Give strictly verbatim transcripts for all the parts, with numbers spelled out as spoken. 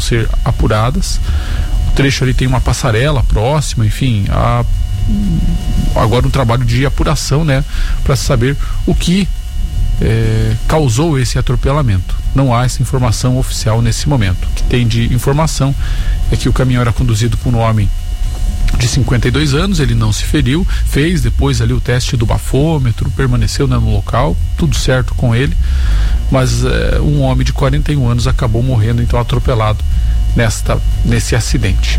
ser apuradas. O trecho ali tem uma passarela próxima, enfim, a, agora um trabalho de apuração, né, para saber o que é, causou esse atropelamento. Não há essa informação oficial nesse momento. O que tem de informação é que o caminhão era conduzido por um homem de cinquenta e dois anos, ele não se feriu, fez depois ali o teste do bafômetro, permaneceu, né, no local, tudo certo com ele, mas é, um homem de quarenta e um anos acabou morrendo, então, atropelado nesta, nesse acidente.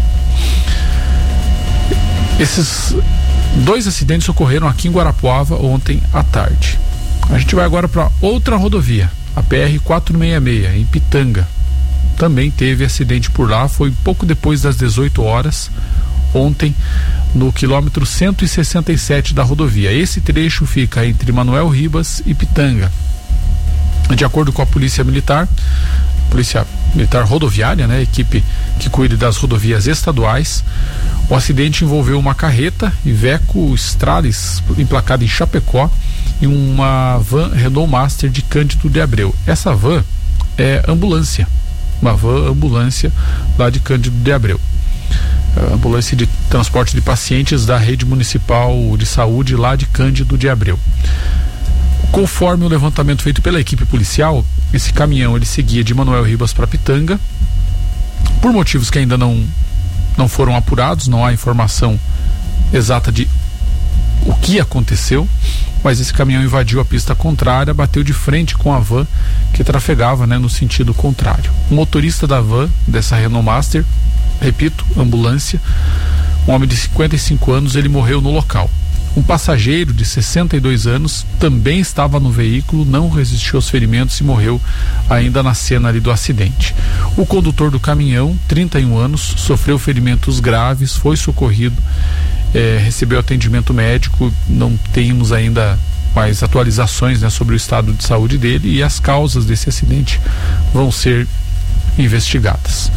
Esses dois acidentes ocorreram aqui em Guarapuava ontem à tarde. A gente vai agora para outra rodovia, a P R quatrocentos e sessenta e seis, em Pitanga. Também teve acidente por lá, foi pouco depois das dezoito horas, ontem, no quilômetro cento e sessenta e sete da rodovia. Esse trecho fica entre Manuel Ribas e Pitanga. De acordo com a Polícia Militar, Polícia Militar Rodoviária, né, equipe que cuida das rodovias estaduais, o acidente envolveu uma carreta Iveco Stralis emplacada em Chapecó e uma van Renault Master de Cândido de Abreu. Essa van é ambulância, uma van ambulância lá de Cândido de Abreu. Ambulância de transporte de pacientes da rede municipal de saúde lá de Cândido de Abreu. Conforme o levantamento feito pela equipe policial, esse caminhão ele seguia de Manuel Ribas para Pitanga, por motivos que ainda não não foram apurados, não há informação exata de o que aconteceu, mas esse caminhão invadiu a pista contrária, bateu de frente com a van que trafegava, né, no sentido contrário. O motorista da van, dessa Renault Master, repito, ambulância, um homem de cinquenta e cinco anos, ele morreu no local. Um passageiro de sessenta e dois anos também estava no veículo, não resistiu aos ferimentos e morreu ainda na cena ali do acidente. O condutor do caminhão, trinta e um anos, sofreu ferimentos graves, foi socorrido, eh, recebeu atendimento médico. Não temos ainda mais atualizações, né, sobre o estado de saúde dele, e as causas desse acidente vão ser investigadas.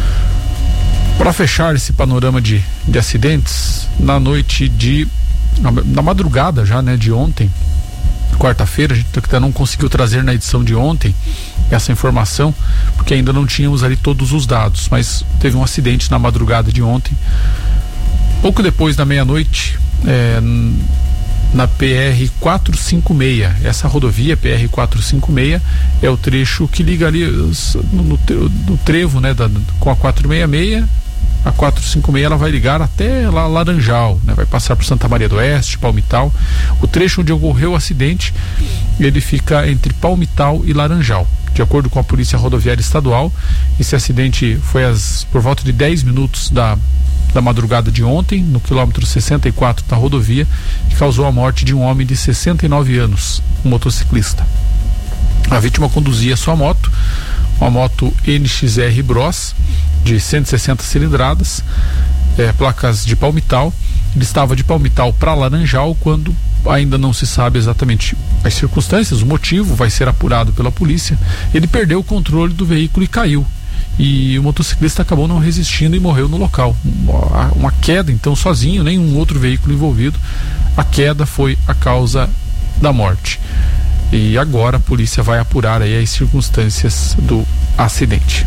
Para fechar esse panorama de, de acidentes, na noite de na, na madrugada já, né, de ontem, quarta-feira, a gente ainda não conseguiu trazer na edição de ontem essa informação, porque ainda não tínhamos ali todos os dados, mas teve um acidente na madrugada de ontem, pouco depois da meia-noite, é, na P R quatrocentos e cinquenta e seis. Essa rodovia P R quatrocentos e cinquenta e seis é o trecho que liga ali no, no, no trevo, né, da, com a quatrocentos e sessenta e seis. A quatrocentos e cinquenta e seis ela vai ligar até lá Laranjal, né? Vai passar por Santa Maria do Oeste, Palmital. O trecho onde ocorreu o acidente, ele fica entre Palmital e Laranjal. De acordo com a Polícia Rodoviária Estadual, esse acidente foi às, por volta de dez minutos da, da madrugada de ontem, no quilômetro sessenta e quatro da rodovia, que causou a morte de um homem de sessenta e nove anos, um motociclista. A vítima conduzia sua moto, uma moto N X R Bros, de cento e sessenta cilindradas, é, placas de Palmital. Ele estava de Palmital para Laranjal quando ainda não se sabe exatamente as circunstâncias, o motivo vai ser apurado pela polícia. Ele perdeu o controle do veículo e caiu. E o motociclista acabou não resistindo e morreu no local. Uma, uma queda, então, sozinho, nenhum outro veículo envolvido. A queda foi a causa da morte. E agora a polícia vai apurar aí as circunstâncias do acidente.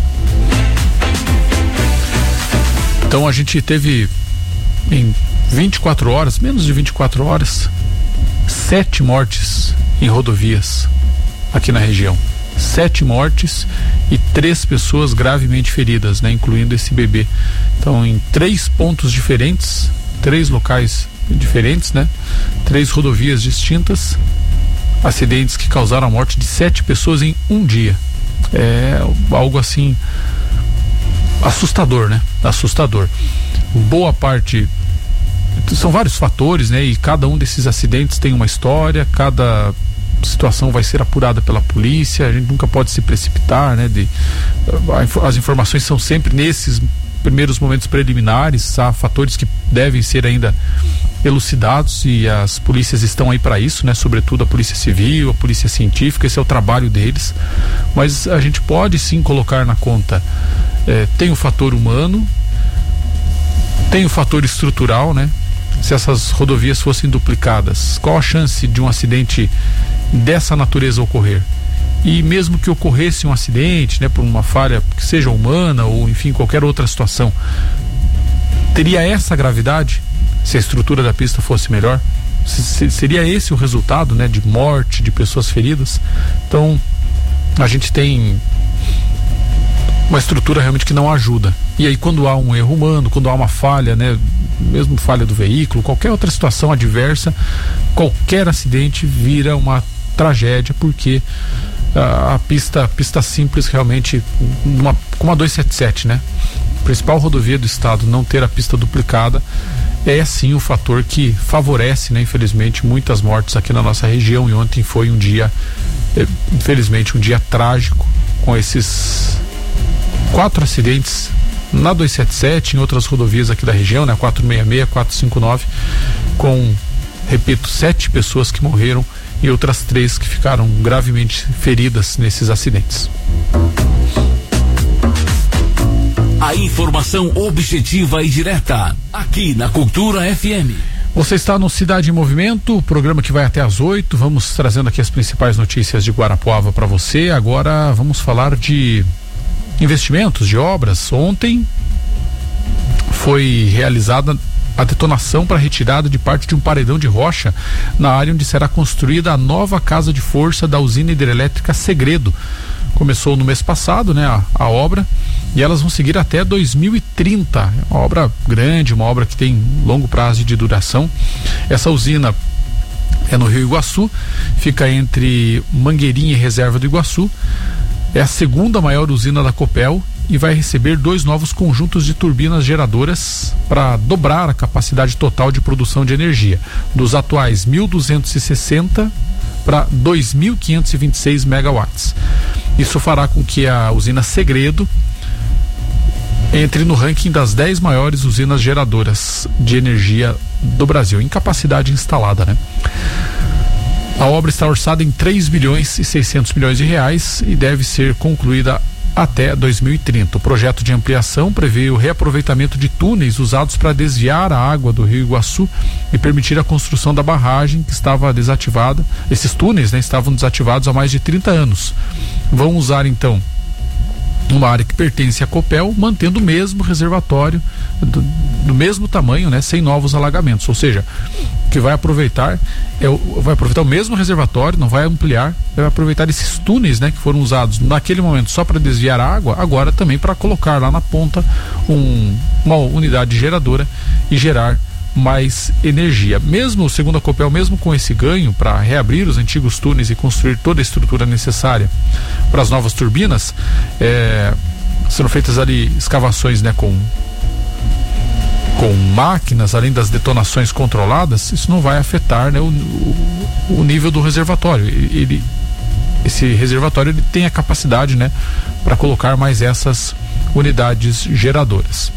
Então a gente teve em vinte e quatro horas, menos de vinte e quatro horas, sete mortes em rodovias aqui na região. Sete mortes e três pessoas gravemente feridas, né, incluindo esse bebê. Então, em três pontos diferentes, três locais diferentes, né, três rodovias distintas, acidentes que causaram a morte de sete pessoas em um dia. É algo assim assustador, né? Assustador. Boa parte, são vários fatores, né? E cada um desses acidentes tem uma história, cada situação vai ser apurada pela polícia, a gente nunca pode se precipitar, né? De, as informações são sempre nesses primeiros momentos preliminares, há fatores que devem ser ainda elucidados e as polícias estão aí para isso, né? Sobretudo a Polícia Civil, a Polícia Científica, esse é o trabalho deles, mas a gente pode sim colocar na conta, é, tem o fator humano, tem o fator estrutural, né? Se essas rodovias fossem duplicadas, qual a chance de um acidente dessa natureza ocorrer? e mesmo que ocorresse um acidente, né, por uma falha que seja humana ou enfim qualquer outra situação, teria essa gravidade se a estrutura da pista fosse melhor? Se, seria esse o resultado, né, de morte, de pessoas feridas? Então a gente tem uma estrutura realmente que não ajuda. E aí quando há um erro humano, quando há uma falha, né, mesmo falha do veículo, qualquer outra situação adversa, qualquer acidente vira uma tragédia, porque a, a pista, pista simples realmente, uma, como a duzentos e setenta e sete, né, principal rodovia do estado, não ter a pista duplicada é sim o fator que favorece, né, infelizmente, muitas mortes aqui na nossa região. E ontem foi um dia, infelizmente, um dia trágico, com esses quatro acidentes na duzentos e setenta e sete, em outras rodovias aqui da região, né, quatrocentos e sessenta e seis, quatrocentos e cinquenta e nove, com, repito, sete pessoas que morreram e outras três que ficaram gravemente feridas nesses acidentes. A informação objetiva e direta, aqui na Cultura F M. Você está no Cidade em Movimento, o programa que vai até às oito. Vamos trazendo aqui as principais notícias de Guarapuava para você. Agora vamos falar de investimentos, de obras. Ontem foi realizada a detonação para a retirada de parte de um paredão de rocha na área onde será construída a nova casa de força da usina hidrelétrica Segredo. Começou no mês passado, né, a, a obra, e elas vão seguir até dois mil e trinta. É uma obra grande, uma obra que tem longo prazo de duração. Essa usina é no Rio Iguaçu, fica entre Mangueirinha e Reserva do Iguaçu. É a segunda maior usina da Copel e vai receber dois novos conjuntos de turbinas geradoras para dobrar a capacidade total de produção de energia, dos atuais mil duzentos e sessenta para dois mil quinhentos e vinte e seis megawatts. Isso fará com que a usina Segredo entre no ranking das dez maiores usinas geradoras de energia do Brasil, em capacidade instalada, né? A obra está orçada em três bilhões e seiscentos milhões de reais e deve ser concluída até dois mil e trinta. O projeto de ampliação prevê o reaproveitamento de túneis usados para desviar a água do Rio Iguaçu e permitir a construção da barragem que estava desativada. Esses túneis, né, estavam desativados há mais de trinta anos. Vão usar então uma área que pertence à Copel, mantendo o mesmo reservatório do, do mesmo tamanho, né, sem novos alagamentos. Ou seja, que vai aproveitar é o, vai aproveitar o mesmo reservatório, não vai ampliar, vai aproveitar esses túneis, né, que foram usados naquele momento só para desviar a água, agora também para colocar lá na ponta um, uma unidade geradora e gerar mais energia. Mesmo, segundo a Copel, mesmo com esse ganho para reabrir os antigos túneis e construir toda a estrutura necessária para as novas turbinas, é, serão feitas ali escavações, né, com com máquinas, além das detonações controladas. Isso não vai afetar, né, o, o, o nível do reservatório. Ele, esse reservatório ele tem a capacidade, né, para colocar mais essas unidades geradoras.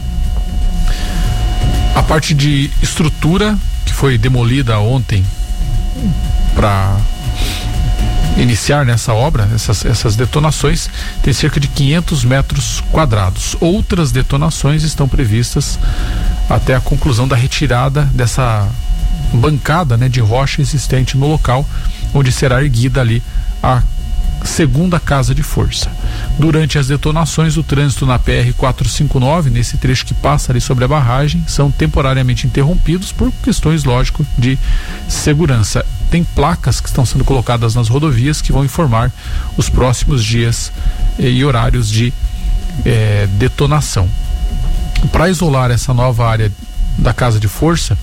A parte de estrutura que foi demolida ontem para iniciar nessa obra, essas, essas detonações, tem cerca de quinhentos metros quadrados. Outras detonações estão previstas até a conclusão da retirada dessa bancada, né, de rocha existente no local, onde será erguida ali a segunda casa de força. Durante as detonações, o trânsito na P R quatrocentos e cinquenta e nove, nesse trecho que passa ali sobre a barragem, são temporariamente interrompidos por questões, lógico, de segurança. Tem placas que estão sendo colocadas nas rodovias que vão informar os próximos dias eh, e horários de eh, detonação. Para isolar essa nova área da casa de força,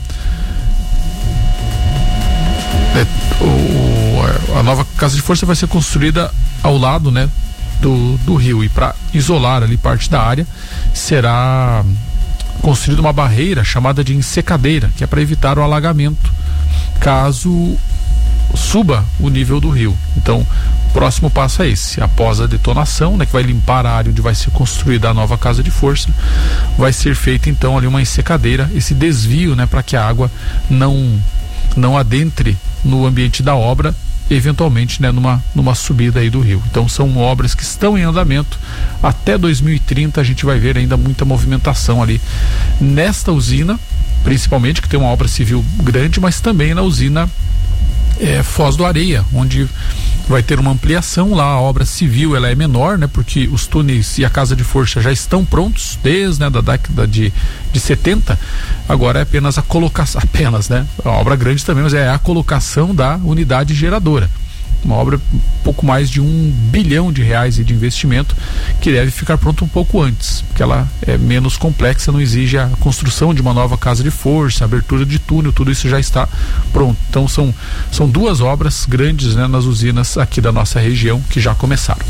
é, o, a nova casa de força vai ser construída ao lado, né, do, do rio, e para isolar ali parte da área será construída uma barreira chamada de ensecadeira, que é para evitar o alagamento caso suba o nível do rio. Então, o próximo passo é esse: após a detonação, né, que vai limpar a área onde vai ser construída a nova casa de força, vai ser feita então ali uma ensecadeira, esse desvio, né, para que a água não não adentre no ambiente da obra, eventualmente, né, numa, numa subida aí do rio. Então são obras que estão em andamento. Até dois mil e trinta a gente vai ver ainda muita movimentação ali nesta usina, principalmente, que tem uma obra civil grande, mas também na usina é, Foz do Areia, onde vai ter uma ampliação lá, a obra civil ela é menor, né? Porque os túneis e a casa de força já estão prontos desde, né, da década de, de setenta. Agora é apenas a colocação, apenas, né? É uma obra grande também, mas é a colocação da unidade geradora. Uma obra um pouco mais de um bilhão de reais de investimento, que deve ficar pronta um pouco antes, porque ela é menos complexa, não exige a construção de uma nova casa de força, abertura de túnel, tudo isso já está pronto. Então são, são duas obras grandes, né, nas usinas aqui da nossa região que já começaram.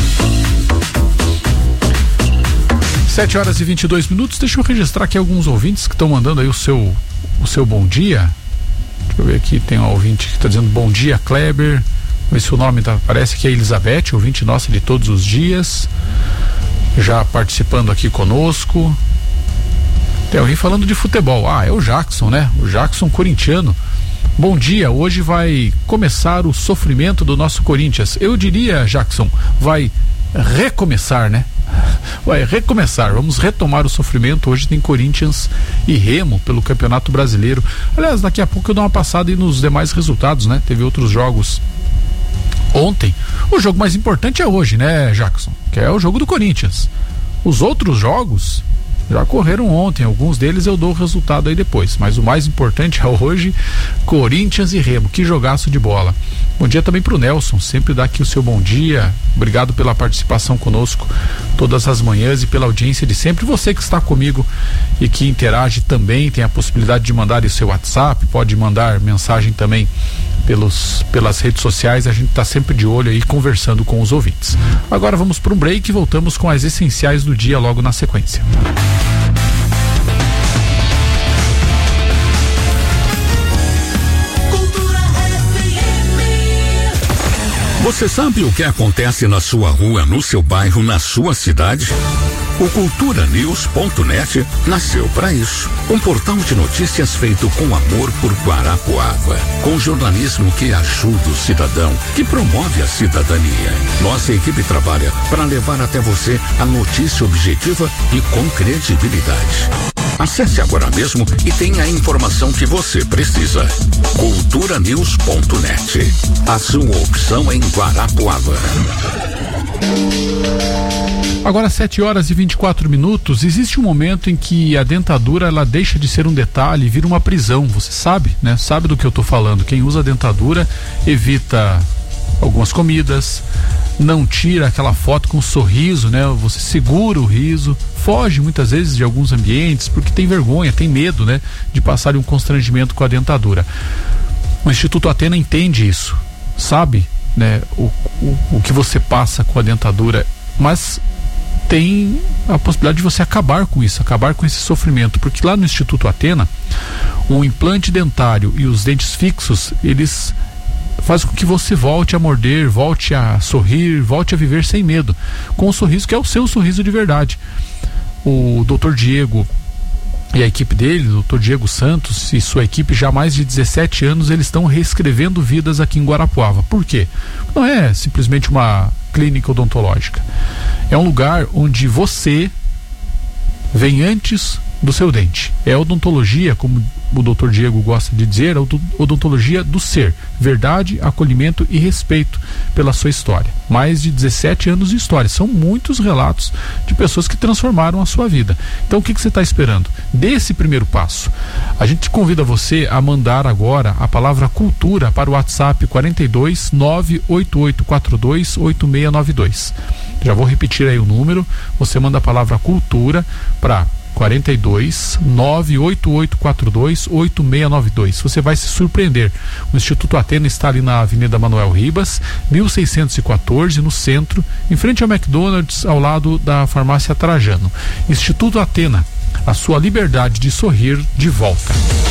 sete horas e vinte e dois minutos. Deixa eu registrar aqui alguns ouvintes que estão mandando aí o seu, o seu bom dia. Deixa eu ver aqui, tem um ouvinte que está dizendo bom dia, Kleber. Vê se o nome tá, parece que é Elizabeth, ouvinte nossa de todos os dias, já participando aqui conosco. Tem alguém falando de futebol. Ah, é o Jackson, né? O Jackson corintiano. Bom dia, hoje vai começar o sofrimento do nosso Corinthians. Eu diria, Jackson, vai recomeçar, né? Vai recomeçar, vamos retomar o sofrimento. Hoje tem Corinthians e Remo pelo Campeonato Brasileiro. Aliás, daqui a pouco eu dou uma passada aí nos demais resultados, né? Teve outros jogos ontem. O jogo mais importante é hoje, né, Jackson? Que é o jogo do Corinthians. Os outros jogos já correram ontem, alguns deles eu dou o resultado aí depois, mas o mais importante é hoje, Corinthians e Remo. Que jogaço de bola. Bom dia também pro Nelson, sempre dá aqui o seu bom dia. Obrigado pela participação conosco todas as manhãs e pela audiência de sempre. Você que está comigo e que interage também, tem a possibilidade de mandar o seu WhatsApp, pode mandar mensagem também pelos, pelas redes sociais. A gente está sempre de olho aí, conversando com os ouvintes. Agora vamos para um break e voltamos com as essenciais do dia logo na sequência. Você sabe o que acontece na sua rua, no seu bairro, na sua cidade? O cultura news ponto net nasceu para isso. Um portal de notícias feito com amor por Guarapuava, com jornalismo que ajuda o cidadão, que promove a cidadania. Nossa equipe trabalha para levar até você a notícia objetiva e com credibilidade. Acesse agora mesmo e tenha a informação que você precisa. cultura news ponto net. A sua opção em Guarapuava. Agora sete horas e vinte e quatro minutos. Existe um momento em que a dentadura ela deixa de ser um detalhe e vira uma prisão. Você sabe, né? Sabe do que eu tô falando. Quem usa a dentadura evita algumas comidas, não tira aquela foto com um sorriso, né? Você segura o riso, foge muitas vezes de alguns ambientes porque tem vergonha, tem medo, né? De passar um constrangimento com a dentadura. O Instituto Athena entende isso, sabe, né? O, o, o que você passa com a dentadura, mas tem a possibilidade de você acabar com isso, acabar com esse sofrimento, porque lá no Instituto Athena, o implante dentário e os dentes fixos, eles faz com que você volte a morder, volte a sorrir, volte a viver sem medo, com um sorriso que é o seu sorriso de verdade. O doutor Diego e a equipe dele, o doutor Diego Santos e sua equipe, já há mais de dezessete anos, eles estão reescrevendo vidas aqui em Guarapuava. Por quê? Não é simplesmente uma clínica odontológica. É um lugar onde você vem antes do seu dente. É odontologia, como o doutor Diego gosta de dizer, a odontologia do ser, verdade, acolhimento e respeito pela sua história. Mais de dezessete anos de história, são muitos relatos de pessoas que transformaram a sua vida. Então o que, que você está esperando? Dê esse primeiro passo. A gente convida você a mandar agora a palavra cultura para o WhatsApp quarenta e dois, nove oito oito quatro dois, oito seis nove dois. Já vou repetir aí o número, você manda a palavra cultura para quarenta e dois, nove oito oito quatro dois, oito seis nove dois. Você vai se surpreender. O Instituto Athena está ali na Avenida Manuel Ribas, mil seiscentos e quatorze, no centro, em frente ao McDonald's, ao lado da farmácia Trajano. Instituto Athena, a sua liberdade de sorrir de volta.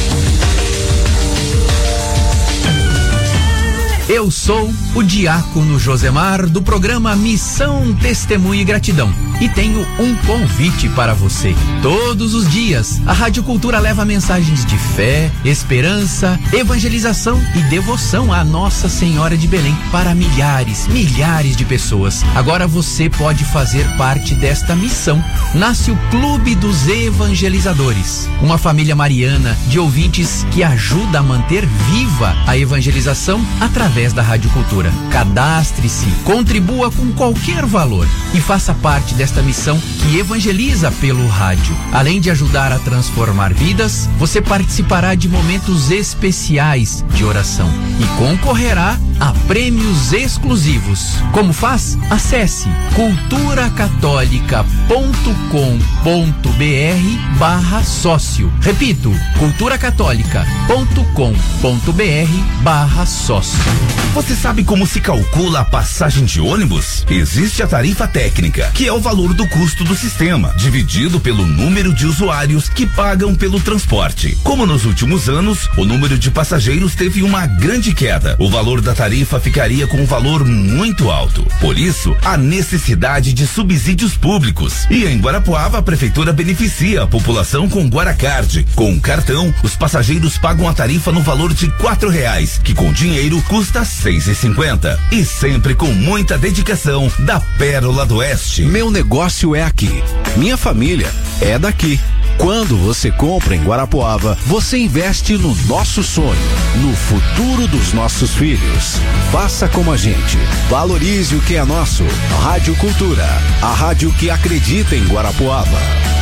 Eu sou o diácono Josemar, do programa Missão Testemunho e Gratidão, e tenho um convite para você. Todos os dias, a Rádio Cultura leva mensagens de fé, esperança, evangelização e devoção à Nossa Senhora de Belém para milhares, milhares de pessoas. Agora você pode fazer parte desta missão. Nasce o Clube dos Evangelizadores, uma família mariana de ouvintes que ajuda a manter viva a evangelização através através da Rádio Cultura. Cadastre-se, contribua com qualquer valor e faça parte desta missão que evangeliza pelo rádio. Além de ajudar a transformar vidas, você participará de momentos especiais de oração e concorrerá a prêmios exclusivos. Como faz? Acesse cultura católica ponto com ponto br barra sócio. Repito, cultura católica ponto com ponto br barra sócio. Você sabe como se calcula a passagem de ônibus? Existe a tarifa técnica, que é o valor do custo do sistema, dividido pelo número de usuários que pagam pelo transporte. Como nos últimos anos, o número de passageiros teve uma grande queda. O valor da tarifa ficaria com um valor muito alto. Por isso, a necessidade de subsídios públicos. E em Guarapuava, a prefeitura beneficia a população com Guaracard. Com um cartão, os passageiros pagam a tarifa no valor de quatro reais, que com dinheiro custa seis e cinquenta. E sempre com muita dedicação da Pérola do Oeste. Meu negócio é aqui. Minha família é daqui. Quando você compra em Guarapuava, você investe no nosso sonho, no futuro dos nossos filhos. Faça como a gente. Valorize o que é nosso. Rádio Cultura, a rádio que acredita em Guarapuava.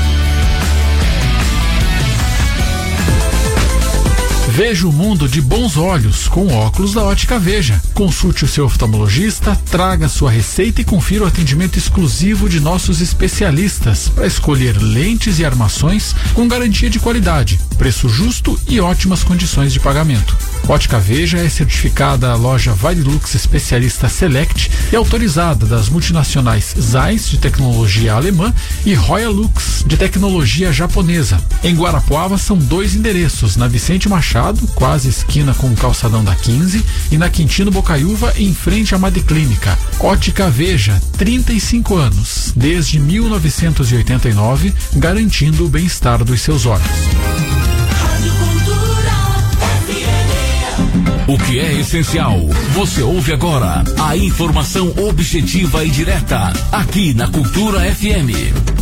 Veja o mundo de bons olhos com óculos da Ótica Veja. Consulte o seu oftalmologista, traga sua receita e confira o atendimento exclusivo de nossos especialistas para escolher lentes e armações com garantia de qualidade, preço justo e ótimas condições de pagamento. Ótica Veja é certificada loja Varilux Especialista Select e autorizada das multinacionais Zeiss de tecnologia alemã e Royal Lux de tecnologia japonesa. Em Guarapuava são dois endereços, na Vicente Machado, quase esquina com o calçadão da quinze, e na Quintino Bocaiúva, em frente à Madeclínica. Ótica Veja, trinta e cinco anos, desde mil novecentos e oitenta e nove, garantindo o bem-estar dos seus olhos. O que é essencial, você ouve agora. A informação objetiva e direta, aqui na Cultura F M.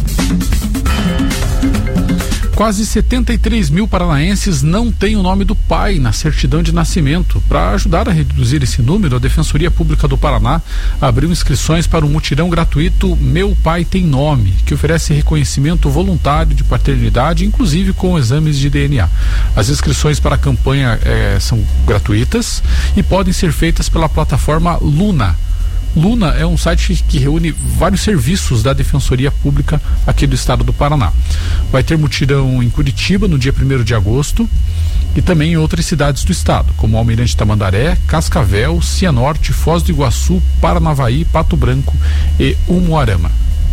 Quase setenta e três mil paranaenses não têm o nome do pai na certidão de nascimento. Para ajudar a reduzir esse número, a Defensoria Pública do Paraná abriu inscrições para o mutirão gratuito Meu Pai Tem Nome, que oferece reconhecimento voluntário de paternidade, inclusive com exames de D N A. As inscrições para a campanha eh, são gratuitas e podem ser feitas pela plataforma Luna. Luna é um site que reúne vários serviços da Defensoria Pública aqui do estado do Paraná. Vai ter mutirão em Curitiba no dia primeiro de agosto e também em outras cidades do estado, como Almirante Tamandaré, Cascavel, Cianorte, Foz do Iguaçu, Paranavaí, Pato Branco e Umuarama.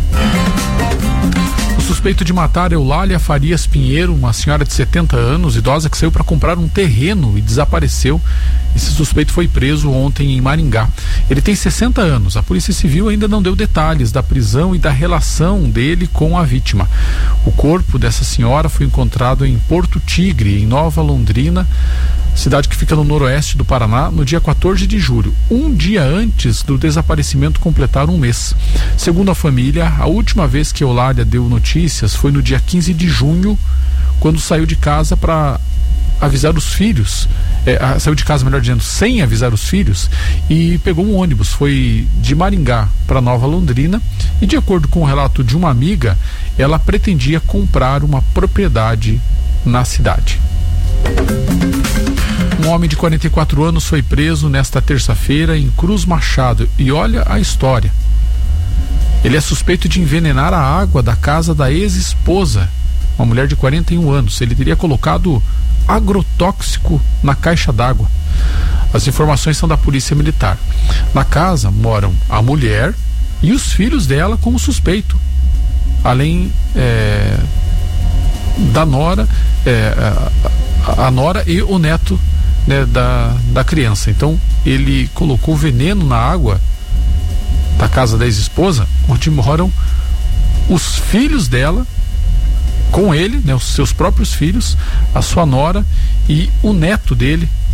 O suspeito de matar Eulália Farias Pinheiro, uma senhora de setenta anos, idosa, que saiu para comprar um terreno e desapareceu. Esse suspeito foi preso ontem em Maringá. Ele tem sessenta anos. A Polícia Civil ainda não deu detalhes da prisão e da relação dele com a vítima. O corpo dessa senhora foi encontrado em Porto Tigre, em Nova Londrina, cidade que fica no noroeste do Paraná, no dia quatorze de julho, um dia antes do desaparecimento completar um mês. Segundo a família, a última vez que Eulália deu notícias foi no dia quinze de junho, quando saiu de casa para avisar os filhos, é, saiu de casa, melhor dizendo, sem avisar os filhos, e pegou um ônibus, foi de Maringá para Nova Londrina, e de acordo com o relato de uma amiga, ela pretendia comprar uma propriedade na cidade. Um homem de quarenta e quatro anos foi preso nesta terça-feira em Cruz Machado, e olha a história. Ele é suspeito de envenenar a água da casa da ex-esposa, uma mulher de quarenta e um anos. Ele teria colocado agrotóxico na caixa d'água. As informações são da Polícia Militar. Na casa moram a mulher e os filhos dela como suspeito, além é, da nora, é, a, a nora e o neto, né, da, da criança. Então ele colocou veneno na água da casa da ex-esposa, onde moram os filhos dela com ele, né, os seus próprios filhos, a sua nora e o neto dele,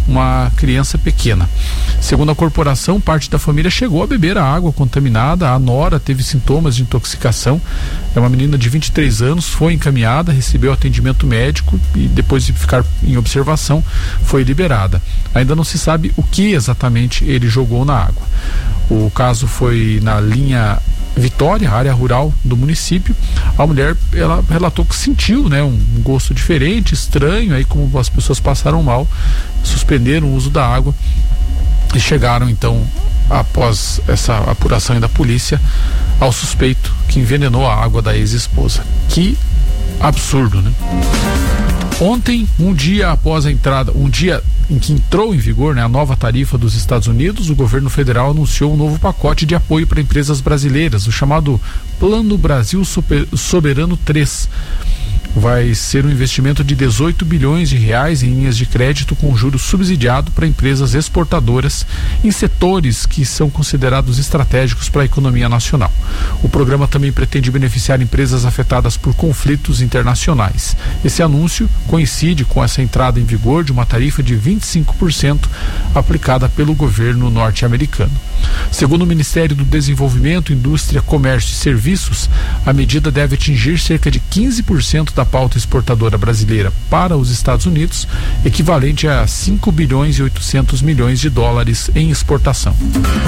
uma criança pequena. Segundo a corporação, parte da família chegou a beber a água contaminada. A nora teve sintomas de intoxicação. É uma menina de vinte e três anos, foi encaminhada, recebeu atendimento médico e depois de ficar em observação foi liberada. Ainda não se sabe o que exatamente ele jogou na água. O caso foi na linha Vitória, área rural do município. A mulher, ela relatou que sentiu, né, um gosto diferente, estranho, aí como as pessoas passaram mal, suspenderam o uso da água e chegaram então, após essa apuração da polícia, ao suspeito que envenenou a água da ex-esposa. Que absurdo, né? Ontem, um dia após a entrada, um dia em que entrou em vigor, né, a nova tarifa dos Estados Unidos, o governo federal anunciou um novo pacote de apoio para empresas brasileiras, o chamado Plano Brasil Super, Soberano três. Vai ser um investimento de dezoito bilhões de reais em linhas de crédito com juros subsidiado para empresas exportadoras em setores que são considerados estratégicos para a economia nacional. O programa também pretende beneficiar empresas afetadas por conflitos internacionais. Esse anúncio coincide com essa entrada em vigor de uma tarifa de vinte e cinco por cento aplicada pelo governo norte-americano. Segundo o Ministério do Desenvolvimento, Indústria, Comércio e Serviços, a medida deve atingir cerca de quinze por cento da pauta exportadora brasileira para os Estados Unidos, equivalente a cinco bilhões e oitocentos milhões de dólares em exportação.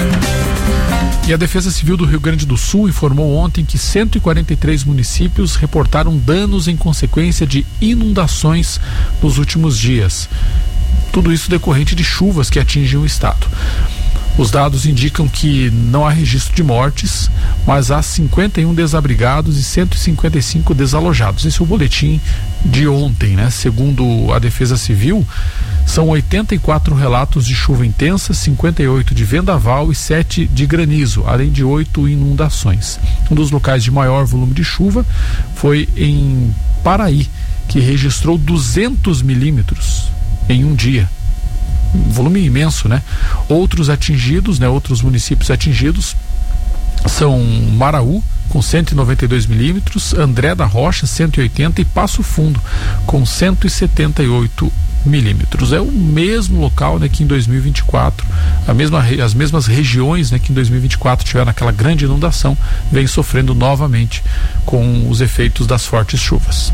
E a Defesa Civil do Rio Grande do Sul informou ontem que cento e quarenta e três municípios reportaram danos em consequência de inundações nos últimos dias. Tudo isso decorrente de chuvas que atingem o estado. Os dados indicam que não há registro de mortes, mas há cinquenta e um desabrigados e cento e cinquenta e cinco desalojados. Esse é o boletim de ontem, né? Segundo a Defesa Civil, são oitenta e quatro relatos de chuva intensa, cinquenta e oito de vendaval e sete de granizo, além de oito inundações. Um dos locais de maior volume de chuva foi em Paraí, que registrou duzentos milímetros em um dia. Um volume imenso, né? Outros atingidos, né? Outros municípios atingidos são Maraú, com cento e noventa e dois milímetros, André da Rocha, cento e oitenta e Passo Fundo, com cento e setenta e oito milímetros. É o mesmo local, né, que em dois mil e vinte e quatro, a mesma, as mesmas regiões, né, que em dois mil e vinte e quatro tiveram aquela grande inundação, vem sofrendo novamente com os efeitos das fortes chuvas.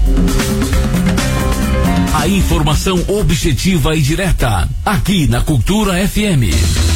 A informação objetiva e direta, aqui na Cultura F M.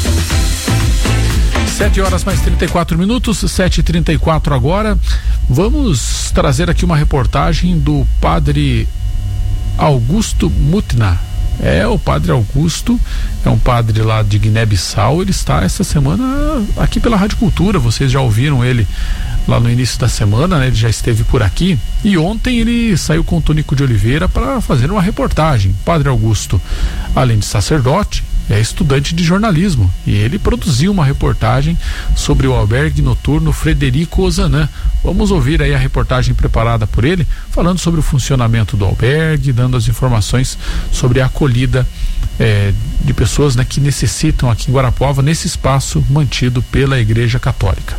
Sete horas mais trinta e quatro minutos, sete e trinta e quatro agora. Vamos trazer aqui uma reportagem do padre Augusto Mutna. É, o padre Augusto é um padre lá de Guiné-Bissau. Ele está essa semana aqui pela Rádio Cultura. Vocês já ouviram ele lá no início da semana, né? Ele já esteve por aqui. E ontem ele saiu com o Tônico de Oliveira para fazer uma reportagem. Padre Augusto, além de sacerdote, é estudante de jornalismo e ele produziu uma reportagem sobre o albergue noturno Frederico Ozanam. Vamos ouvir aí a reportagem preparada por ele, falando sobre o funcionamento do albergue, dando as informações sobre a acolhida eh, de pessoas, né, que necessitam aqui em Guarapuava, nesse espaço mantido pela Igreja Católica.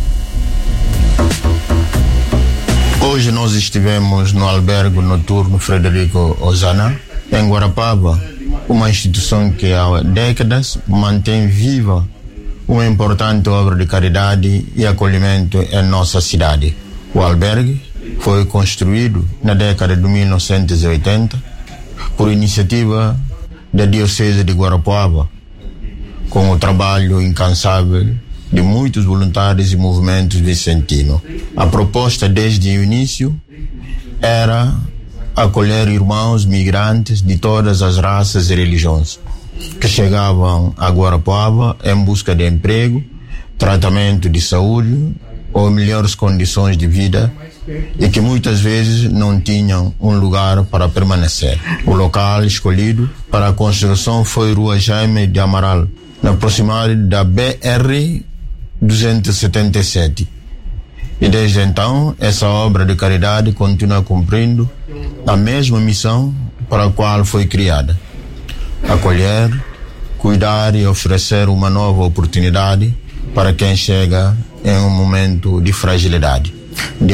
Hoje nós estivemos no albergue noturno Frederico Ozanam, em Guarapuava, uma instituição que há décadas mantém viva uma importante obra de caridade e acolhimento em nossa cidade. O albergue foi construído na década de mil novecentos e oitenta por iniciativa da Diocese de Guarapuava, com o trabalho incansável de muitos voluntários e movimentos vicentinos. A proposta desde o início era acolher irmãos migrantes de todas as raças e religiões que chegavam a Guarapuava em busca de emprego, tratamento de saúde ou melhores condições de vida e que muitas vezes não tinham um lugar para permanecer. O local escolhido para a construção foi Rua Jaime de Amaral, na proximidade da B R duzentos e setenta e sete. E desde então, essa obra de caridade continua cumprindo a mesma missão para a qual foi criada: acolher, cuidar e oferecer uma nova oportunidade para quem chega em um momento de fragilidade.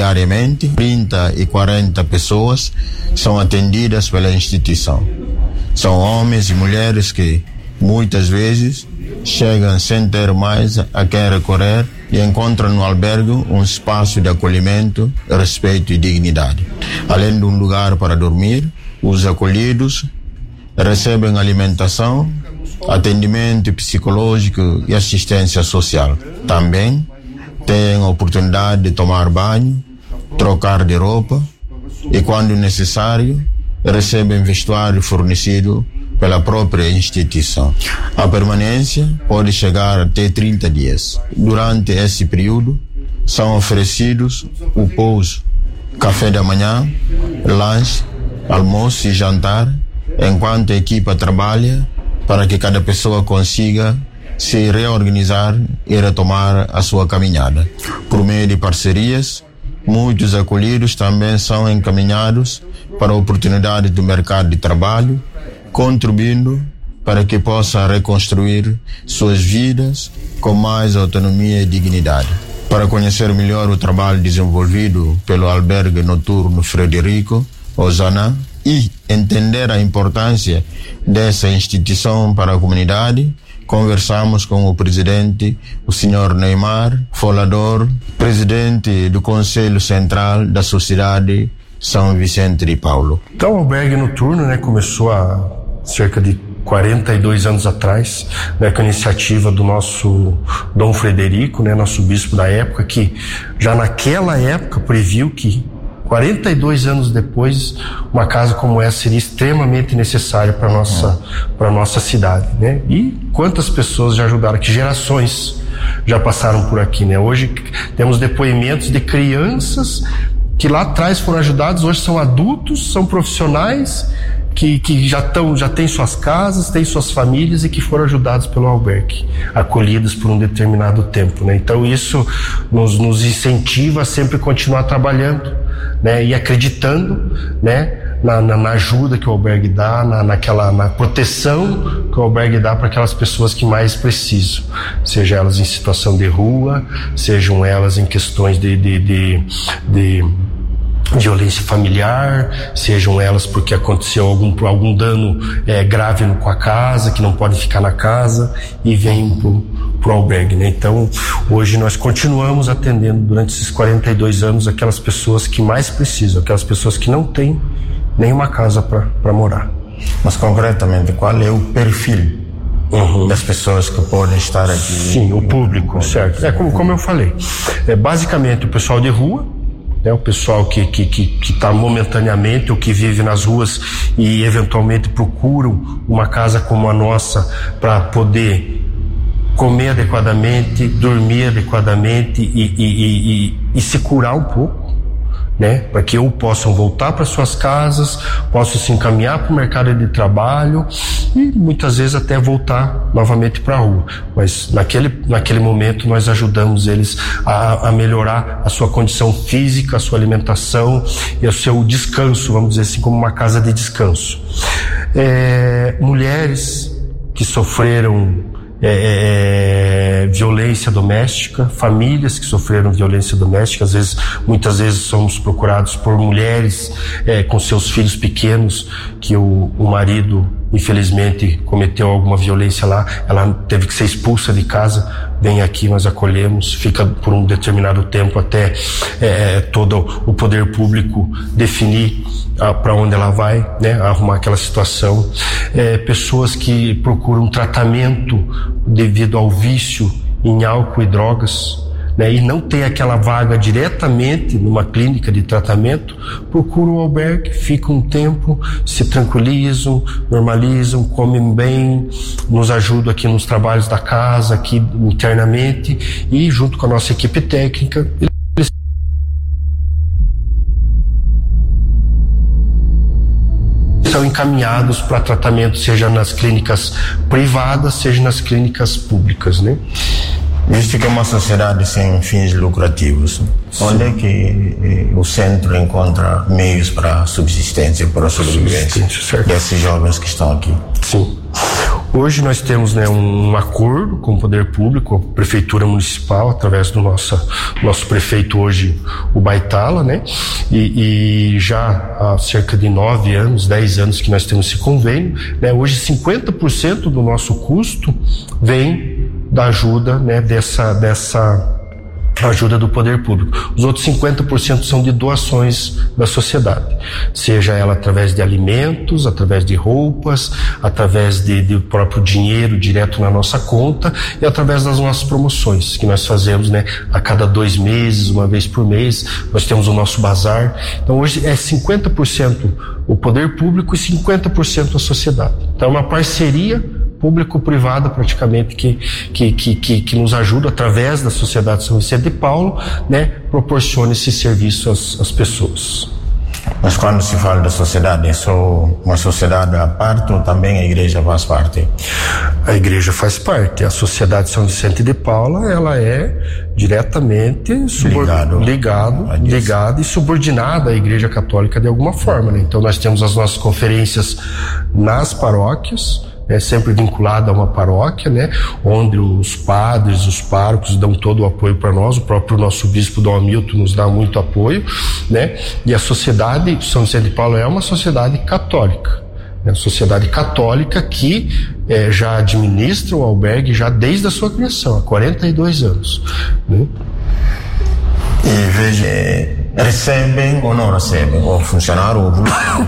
Diariamente, trinta e quarenta pessoas são atendidas pela instituição, São homens e mulheres que muitas vezes chegam sem ter mais a quem recorrer e encontram no albergue um espaço de acolhimento, respeito e dignidade. Além de um lugar para dormir, os acolhidos recebem alimentação, atendimento psicológico e assistência social. Também têm a oportunidade de tomar banho, trocar de roupa e, quando necessário, recebem vestuário fornecido pela própria instituição. A permanência pode chegar até trinta dias. Durante esse período, são oferecidos o pouso, café da manhã, lanche, almoço e jantar, enquanto a equipa trabalha para que cada pessoa consiga se reorganizar e retomar a sua caminhada. Por meio de parcerias, muitos acolhidos também são encaminhados para oportunidades do mercado de trabalho, contribuindo para que possam reconstruir suas vidas com mais autonomia e dignidade. Para conhecer melhor o trabalho desenvolvido pelo albergue noturno Frederico Osana e entender a importância dessa instituição para a comunidade, conversamos com o presidente, o senhor Neymar Folador, presidente do Conselho Central da Sociedade São Vicente de Paulo. Então, o albergue noturno, né, começou há cerca de quarenta e dois anos atrás, né, com a iniciativa do nosso Dom Frederico, né, nosso bispo da época, que já naquela época previu que quarenta e dois anos depois, uma casa como essa seria extremamente necessária para nossa para nossa cidade, né? E quantas pessoas já ajudaram, que gerações já passaram por aqui, né? Hoje temos depoimentos de crianças que lá atrás foram ajudados, hoje são adultos, são profissionais que, que já estão, já têm suas casas, têm suas famílias e que foram ajudados pelo albergue, acolhidos por um determinado tempo, né? Então isso nos, nos incentiva a sempre continuar trabalhando, né? E acreditando, né? Na, na, na ajuda que o albergue dá, na, naquela, na proteção que o albergue dá para aquelas pessoas que mais precisam, seja elas em situação de rua, sejam elas em questões de, de, de, de violência familiar, sejam elas porque aconteceu algum, algum dano é, grave com a casa, que não podem ficar na casa e vêm pro, pro albergue, né? Então, hoje nós continuamos atendendo durante esses quarenta e dois anos aquelas pessoas que mais precisam, aquelas pessoas que não têm nenhuma casa para morar. Mas concretamente, qual é o perfil uhum. das pessoas que podem estar aqui? Sim, o público, certo. É como, como eu falei, é basicamente o pessoal de rua, né, o pessoal que que que que está momentaneamente ou que vive nas ruas e eventualmente procuram uma casa como a nossa para poder comer adequadamente, dormir adequadamente e, e, e, e, e se curar um pouco, né, para que ou possam voltar para suas casas, possam se encaminhar para o mercado de trabalho e muitas vezes até voltar novamente para a rua. Mas naquele, naquele momento nós ajudamos eles a, a melhorar a sua condição física, a sua alimentação e o seu descanso, vamos dizer assim, como uma casa de descanso. É, mulheres que sofreram É, é, violência doméstica, famílias que sofreram violência doméstica, às vezes, muitas vezes somos procurados por mulheres é, com seus filhos pequenos, que o, o marido infelizmente cometeu alguma violência lá, ela teve que ser expulsa de casa, vem aqui, nós acolhemos, fica por um determinado tempo até é, todo o poder público definir para onde ela vai, né, arrumar aquela situação. É, pessoas que procuram tratamento devido ao vício em álcool e drogas, né, e não tem aquela vaga diretamente numa clínica de tratamento, procuram o albergue, ficam um tempo, se tranquilizam, normalizam, comem bem, nos ajudam aqui nos trabalhos da casa, aqui internamente, e junto com a nossa equipe técnica, eles são encaminhados para tratamento, seja nas clínicas privadas, seja nas clínicas públicas, né? Visto que é uma sociedade sem fins lucrativos, sim, onde é que eh, o centro encontra meios para a subsistência, para a sobrevivência certo. desses jovens que estão aqui? Sim. Hoje nós temos, né, um acordo com o poder público, a prefeitura municipal, através do nosso, nosso prefeito hoje, o Baitala, né? E, e já há cerca de nove anos, dez anos que nós temos esse convênio, né? Hoje cinquenta por cento do nosso custo vem da ajuda, né, dessa, dessa ajuda do poder público. Os outros cinquenta por cento são de doações da sociedade, seja ela através de alimentos, através de roupas, através de, de próprio dinheiro direto na nossa conta e através das nossas promoções que nós fazemos, né, a cada dois meses, uma vez por mês, nós temos o nosso bazar. Então hoje é cinquenta por cento o poder público e cinquenta por cento a sociedade. Então é uma parceria público-privada praticamente que, que, que, que, que nos ajuda através da Sociedade São Vicente de Paulo, né, proporciona esse serviço às, às pessoas. Mas quando se fala da sociedade, é só uma sociedade à parte ou também a igreja faz parte? A igreja faz parte. A Sociedade São Vicente de Paulo, ela é diretamente subor... ligado, ligado, ligado e subordinada à Igreja Católica de alguma forma, né? Então nós temos as nossas conferências nas paróquias, é sempre vinculada a uma paróquia, né, onde os padres, os párocos dão todo o apoio para nós, o próprio nosso bispo Dom Hamilton nos dá muito apoio, né, e a sociedade São Vicente de Paulo é uma sociedade católica, né, sociedade católica que é, já administra o albergue já desde a sua criação, há quarenta e dois anos, né. E veja, recebem ou não recebem? Ou funcionário ou voluntário?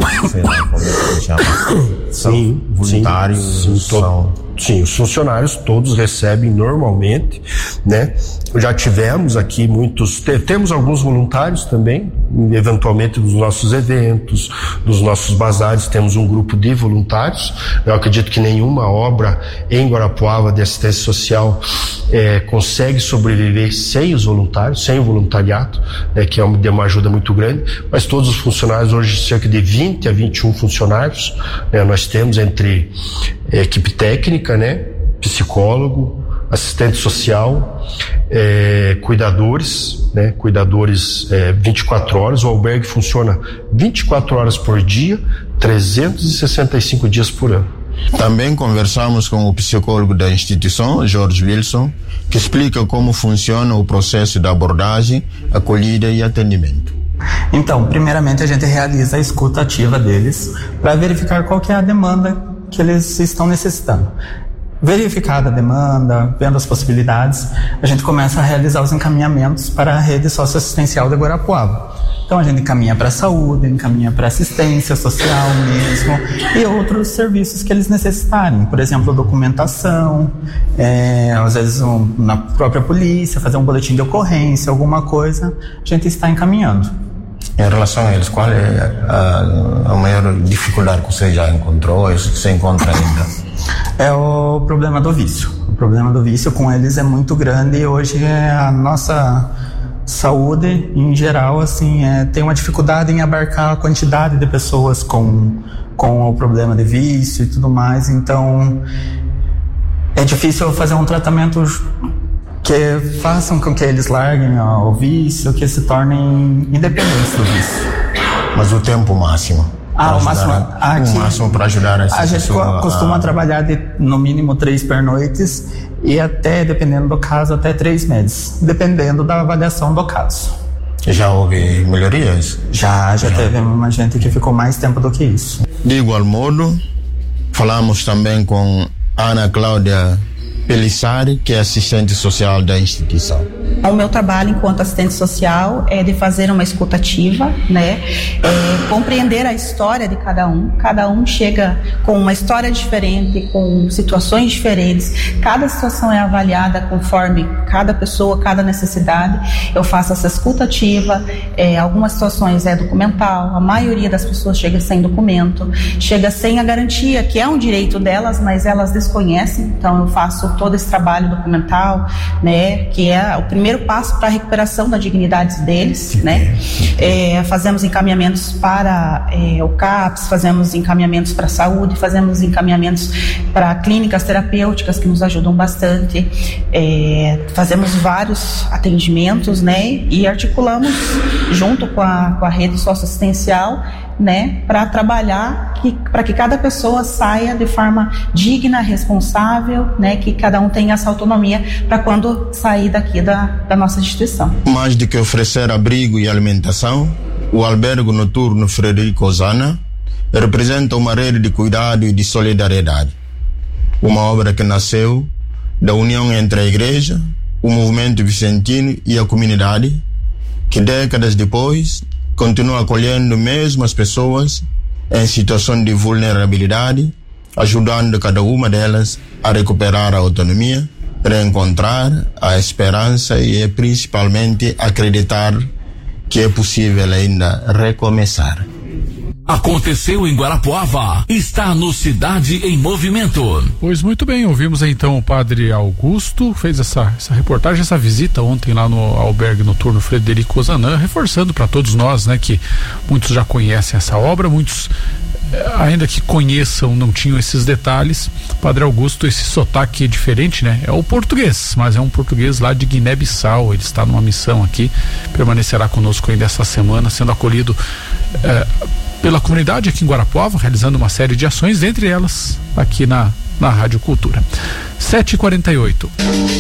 Sim, voluntários sim, sim, são... Sim, os funcionários todos recebem normalmente, né? Já tivemos aqui muitos, te, temos alguns voluntários também, eventualmente dos nossos eventos, dos nossos bazares, temos um grupo de voluntários. Eu acredito que nenhuma obra em Guarapuava de assistência social é, consegue sobreviver sem os voluntários, sem o voluntariado, né, que é uma, de uma ajuda muito grande, mas todos os funcionários, hoje cerca de vinte a vinte e um funcionários, né, nós temos entre é, equipe técnica, né, psicólogo, assistente social, é, cuidadores, né, cuidadores é, vinte e quatro horas. O albergue funciona vinte e quatro horas por dia, trezentos e sessenta e cinco dias por ano. Também conversamos com o psicólogo da instituição, Jorge Wilson, que explica como funciona o processo de abordagem, acolhida e atendimento. Então, primeiramente a gente realiza a escuta ativa deles para verificar qual que é a demanda que eles estão necessitando. Verificada a demanda, vendo as possibilidades, a gente começa a realizar os encaminhamentos para a rede socioassistencial de Guarapuava. Então a gente encaminha para a saúde, encaminha para assistência social mesmo e outros serviços que eles necessitarem. Por exemplo, documentação, é, às vezes um, na própria polícia, fazer um boletim de ocorrência, alguma coisa, a gente está encaminhando. Em relação a eles, qual é a, a maior dificuldade que você já encontrou, isso que você encontra ainda? É o problema do vício. O problema do vício com eles é muito grande e hoje é a nossa saúde, em geral, assim, é, tem uma dificuldade em abarcar a quantidade de pessoas com, com o problema de vício e tudo mais. Então, é difícil fazer um tratamento que façam com que eles larguem ó, o vício, que se tornem independentes do vício. Mas o tempo máximo? Ah, o máximo, aqui, o máximo para ajudar essa a gente pessoa costuma a... trabalhar de, no mínimo três pernoites e até, dependendo do caso, até três meses, dependendo da avaliação do caso. Já houve melhorias? Já, já, já teve uma gente que ficou mais tempo do que isso. De igual modo, falamos também com Ana Cláudia Pelissari, que é assistente social da instituição. O meu trabalho enquanto assistente social é de fazer uma escuta ativa, né? É, compreender a história de cada um. Cada um chega com uma história diferente, com situações diferentes. Cada situação é avaliada conforme cada pessoa, cada necessidade. Eu faço essa escuta ativa. É, algumas situações é documental. A maioria das pessoas chega sem documento, chega sem a garantia, que é um direito delas, mas elas desconhecem. Então eu faço todo esse trabalho documental, né, que é o primeiro passo para a recuperação da dignidade deles, né. É, fazemos encaminhamentos para é, o CAPS, fazemos encaminhamentos para a saúde, fazemos encaminhamentos para clínicas terapêuticas que nos ajudam bastante, é, fazemos vários atendimentos, né, e articulamos junto com a, com a rede socioassistencial, né, para trabalhar que, para que cada pessoa saia de forma digna, responsável, né, que cada um tenha essa autonomia para quando sair daqui da, da nossa instituição. Mais do que oferecer abrigo e alimentação, o albergue noturno Frederico Osana representa uma rede de cuidado e de solidariedade. Uma obra que nasceu da união entre a igreja, o movimento vicentino e a comunidade, que décadas depois continua acolhendo mesmo as pessoas em situação de vulnerabilidade, ajudando cada uma delas a recuperar a autonomia, reencontrar a esperança e principalmente acreditar que é possível ainda recomeçar. Aconteceu em Guarapuava, está no Cidade em Movimento. Pois muito bem, ouvimos aí, então o padre Augusto, fez essa, essa reportagem, essa visita ontem lá no albergue noturno Frederico Ozanam, reforçando para todos nós, né, que muitos já conhecem essa obra, muitos ainda que conheçam, não tinham esses detalhes. Padre Augusto, esse sotaque é diferente, né? É o português, mas é um português lá de Guiné-Bissau. Ele está numa missão aqui, permanecerá conosco ainda essa semana, sendo acolhido eh, pela comunidade aqui em Guarapuava, realizando uma série de ações, dentre elas aqui na, na Rádio Cultura. sete e quarenta e oito.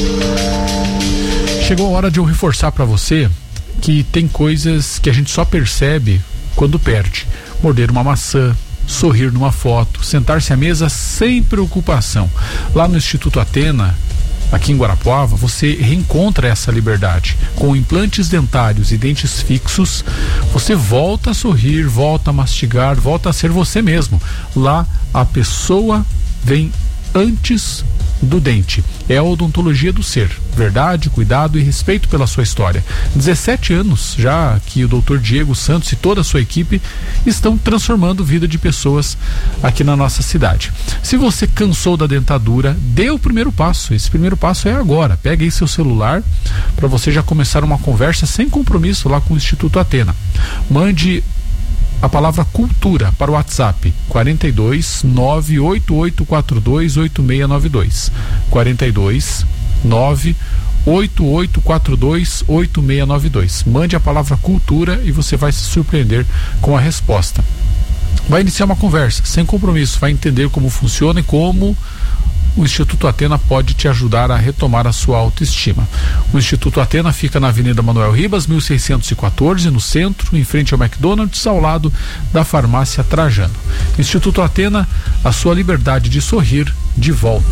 Chegou a hora de eu reforçar para você que tem coisas que a gente só percebe quando perde. Morder uma maçã, sorrir numa foto, sentar-se à mesa sem preocupação. Lá no Instituto Atena, aqui em Guarapuava, você reencontra essa liberdade. Com implantes dentários e dentes fixos, você volta a sorrir, volta a mastigar, volta a ser você mesmo. Lá, a pessoa vem antes do dente. É a odontologia do ser. Verdade, cuidado e respeito pela sua história. dezessete anos já que o doutor Diego Santos e toda a sua equipe estão transformando a vida de pessoas aqui na nossa cidade. Se você cansou da dentadura, dê o primeiro passo. Esse primeiro passo é agora. Pega aí seu celular para você já começar uma conversa sem compromisso lá com o Instituto Atena. Mande a palavra cultura para o WhatsApp quarenta e dois, nove oito oito quatro dois, oito seis nove dois. quarenta e dois, nove oito oito quatro dois, oito seis nove dois. Mande a palavra cultura e você vai se surpreender com a resposta. Vai iniciar uma conversa sem compromisso, vai entender como funciona e como o Instituto Atena pode te ajudar a retomar a sua autoestima. O Instituto Atena fica na Avenida Manuel Ribas, mil seiscentos e quatorze, no centro, em frente ao McDonald's, ao lado da farmácia Trajano. Instituto Atena, a sua liberdade de sorrir de volta.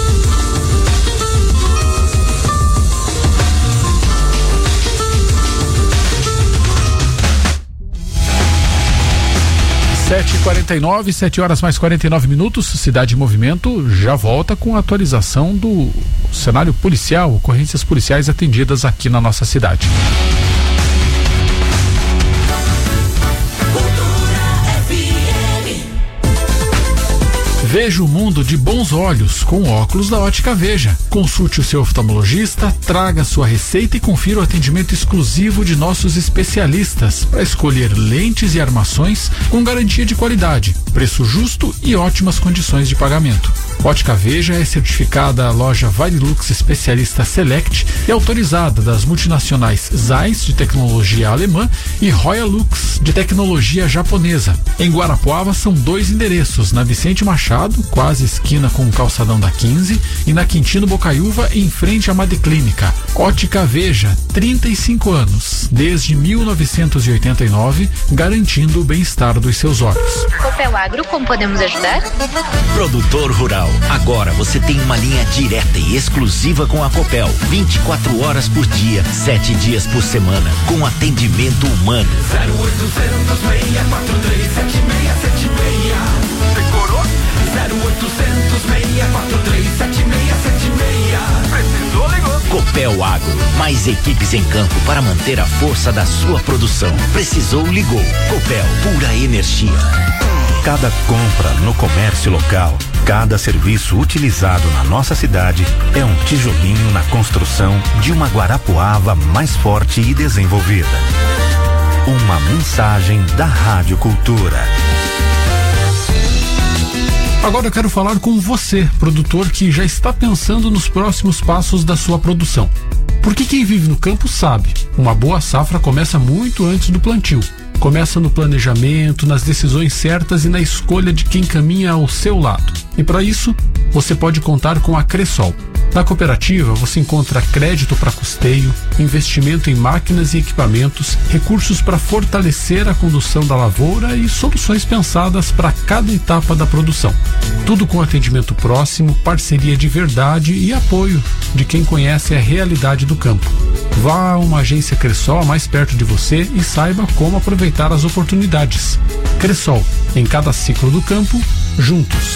sete e quarenta e nove, sete horas mais quarenta e nove minutos. Cidade em Movimento já volta com a atualização do cenário policial, ocorrências policiais atendidas aqui na nossa cidade. Veja o mundo de bons olhos com óculos da Ótica Veja. Consulte o seu oftalmologista, traga sua receita e confira o atendimento exclusivo de nossos especialistas para escolher lentes e armações com garantia de qualidade, preço justo e ótimas condições de pagamento. Ótica Veja é certificada a loja Varilux Especialista Select e autorizada das multinacionais Zeiss de tecnologia alemã e Royal Lux de tecnologia japonesa. Em Guarapuava são dois endereços, na Vicente Machado, quase esquina com o calçadão da quinze, e na Quintino Bocaiúva, em frente à Made Clínica. Ótica Veja, trinta e cinco anos, desde mil novecentos e oitenta e nove, garantindo o bem-estar dos seus olhos. Copel Agro, como podemos ajudar? Produtor rural, agora você tem uma linha direta e exclusiva com a Copel, vinte e quatro horas por dia, sete dias por semana, com atendimento humano. zero oitocentos, seis quatro três, sete seis sete seis. Decorou? zero oitocentos, seis quatro três, sete seis sete seis. Precisou, ligou. Copel Agro, mais equipes em campo para manter a força da sua produção. Precisou, ligou. Copel, pura energia. Cada compra no comércio local, cada serviço utilizado na nossa cidade é um tijolinho na construção de uma Guarapuava mais forte e desenvolvida. Uma mensagem da Rádio Cultura. Agora eu quero falar com você, produtor que já está pensando nos próximos passos da sua produção. Porque quem vive no campo sabe, uma boa safra começa muito antes do plantio. Começa no planejamento, nas decisões certas e na escolha de quem caminha ao seu lado. E para isso, você pode contar com a Cressol. Na cooperativa, você encontra crédito para custeio, investimento em máquinas e equipamentos, recursos para fortalecer a condução da lavoura e soluções pensadas para cada etapa da produção. Tudo com atendimento próximo, parceria de verdade e apoio de quem conhece a realidade do campo. Vá a uma agência Cressol mais perto de você e saiba como aproveitar as oportunidades. Cressol, em cada ciclo do campo, juntos.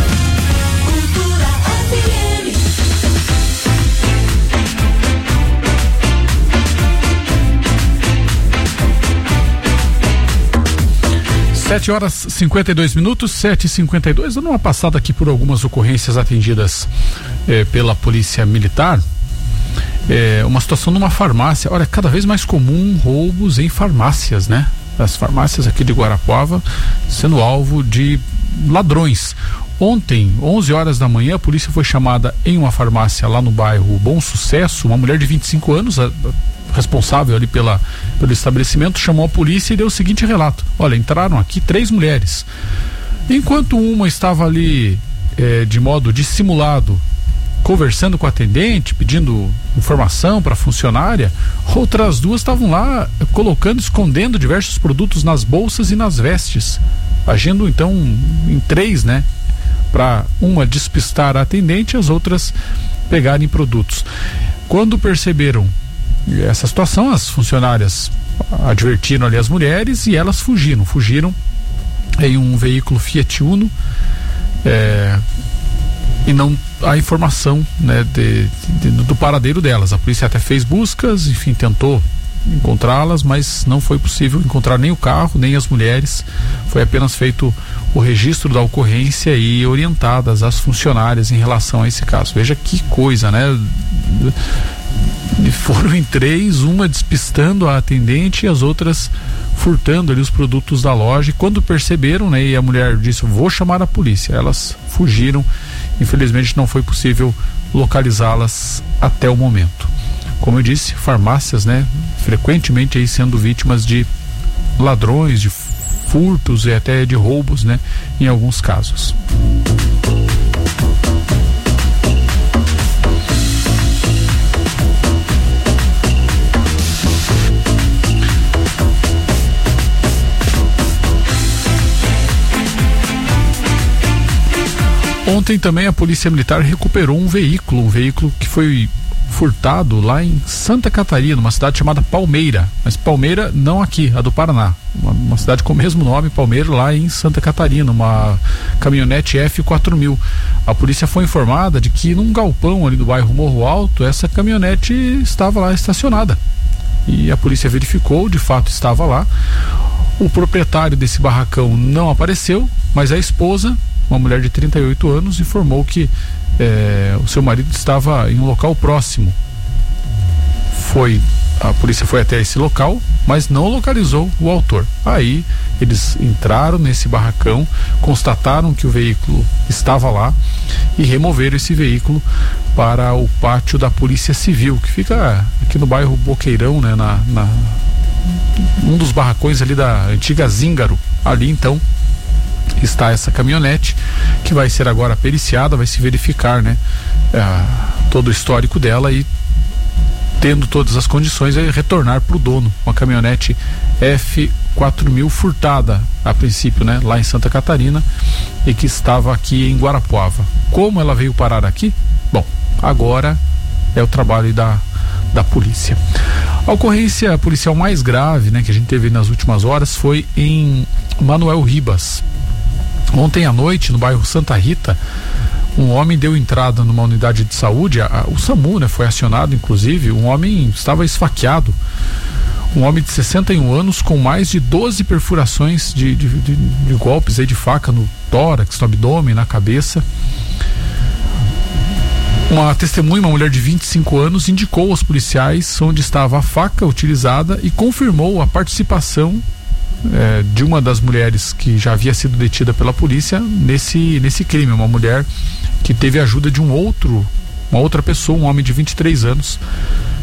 Sete horas e cinquenta e dois minutos, sete e cinquenta e dois, dando uma passada aqui por algumas ocorrências atendidas eh, pela Polícia Militar. É, uma situação numa farmácia. Olha, cada vez mais comum roubos em farmácias, né? As farmácias aqui de Guarapuava sendo alvo de ladrões. Ontem, onze horas da manhã, a polícia foi chamada em uma farmácia lá no bairro Bom Sucesso. Uma mulher de vinte e cinco anos, a, a responsável ali pela, pelo estabelecimento, chamou a polícia e deu o seguinte relato: olha, entraram aqui três mulheres. Enquanto uma estava ali é, de modo dissimulado, conversando com a atendente, pedindo informação para a funcionária, outras duas estavam lá colocando, escondendo diversos produtos nas bolsas e nas vestes, agindo então em três, né, para uma despistar a atendente e as outras pegarem produtos. Quando perceberam essa situação, as funcionárias advertiram ali as mulheres e elas fugiram, fugiram em um veículo Fiat Uno, é, e não há informação, né, de, de, do paradeiro delas. A polícia até fez buscas, enfim, tentou encontrá-las, mas não foi possível encontrar nem o carro, nem as mulheres. Foi apenas feito o registro da ocorrência e orientadas as funcionárias em relação a esse caso. Veja que coisa, né? Foram em três, uma despistando a atendente e as outras furtando ali os produtos da loja. E quando perceberam, né, e a mulher disse: vou chamar a polícia, elas fugiram. Infelizmente não foi possível localizá-las até o momento. Como eu disse, farmácias, né, frequentemente aí sendo vítimas de ladrões, de furtos e até de roubos, né, em alguns casos. Ontem também a Polícia Militar recuperou um veículo, um veículo que foi furtado lá em Santa Catarina, uma cidade chamada Palmeira, mas Palmeira não aqui, a do Paraná, uma, uma cidade com o mesmo nome, Palmeira, lá em Santa Catarina, uma caminhonete F quatro mil. A polícia foi informada de que num galpão ali do bairro Morro Alto, essa caminhonete estava lá estacionada, e a polícia verificou, de fato estava lá. O proprietário desse barracão não apareceu, mas a esposa, uma mulher de trinta e oito anos, informou que é, o seu marido estava em um local próximo. Foi, a polícia foi até esse local, mas não localizou o autor. Aí eles entraram nesse barracão, constataram que o veículo estava lá e removeram esse veículo para o pátio da Polícia Civil, que fica aqui no bairro Boqueirão, né, na, na um dos barracões ali da antiga Zíngaro. Ali então está essa caminhonete, que vai ser agora periciada, vai se verificar, né, é, todo o histórico dela, e tendo todas as condições, vai retornar para o dono. Uma caminhonete F quatro mil furtada a princípio, né, lá em Santa Catarina, e que estava aqui em Guarapuava. Como ela veio parar aqui? Bom, agora é o trabalho da da polícia. A ocorrência policial mais grave, né, que a gente teve nas últimas horas foi em Manuel Ribas. Ontem à noite, no bairro Santa Rita, um homem deu entrada numa unidade de saúde, a, a, o SAMU, né, foi acionado, inclusive. Um homem estava esfaqueado, um homem de sessenta e um anos com mais de doze perfurações de, de, de, de golpes aí de faca no tórax, no abdômen, na cabeça. Uma testemunha, uma mulher de vinte e cinco anos, indicou aos policiais onde estava a faca utilizada e confirmou a participação É, de uma das mulheres que já havia sido detida pela polícia nesse, nesse crime. Uma mulher que teve a ajuda de um outro, uma outra pessoa, um homem de vinte e três anos,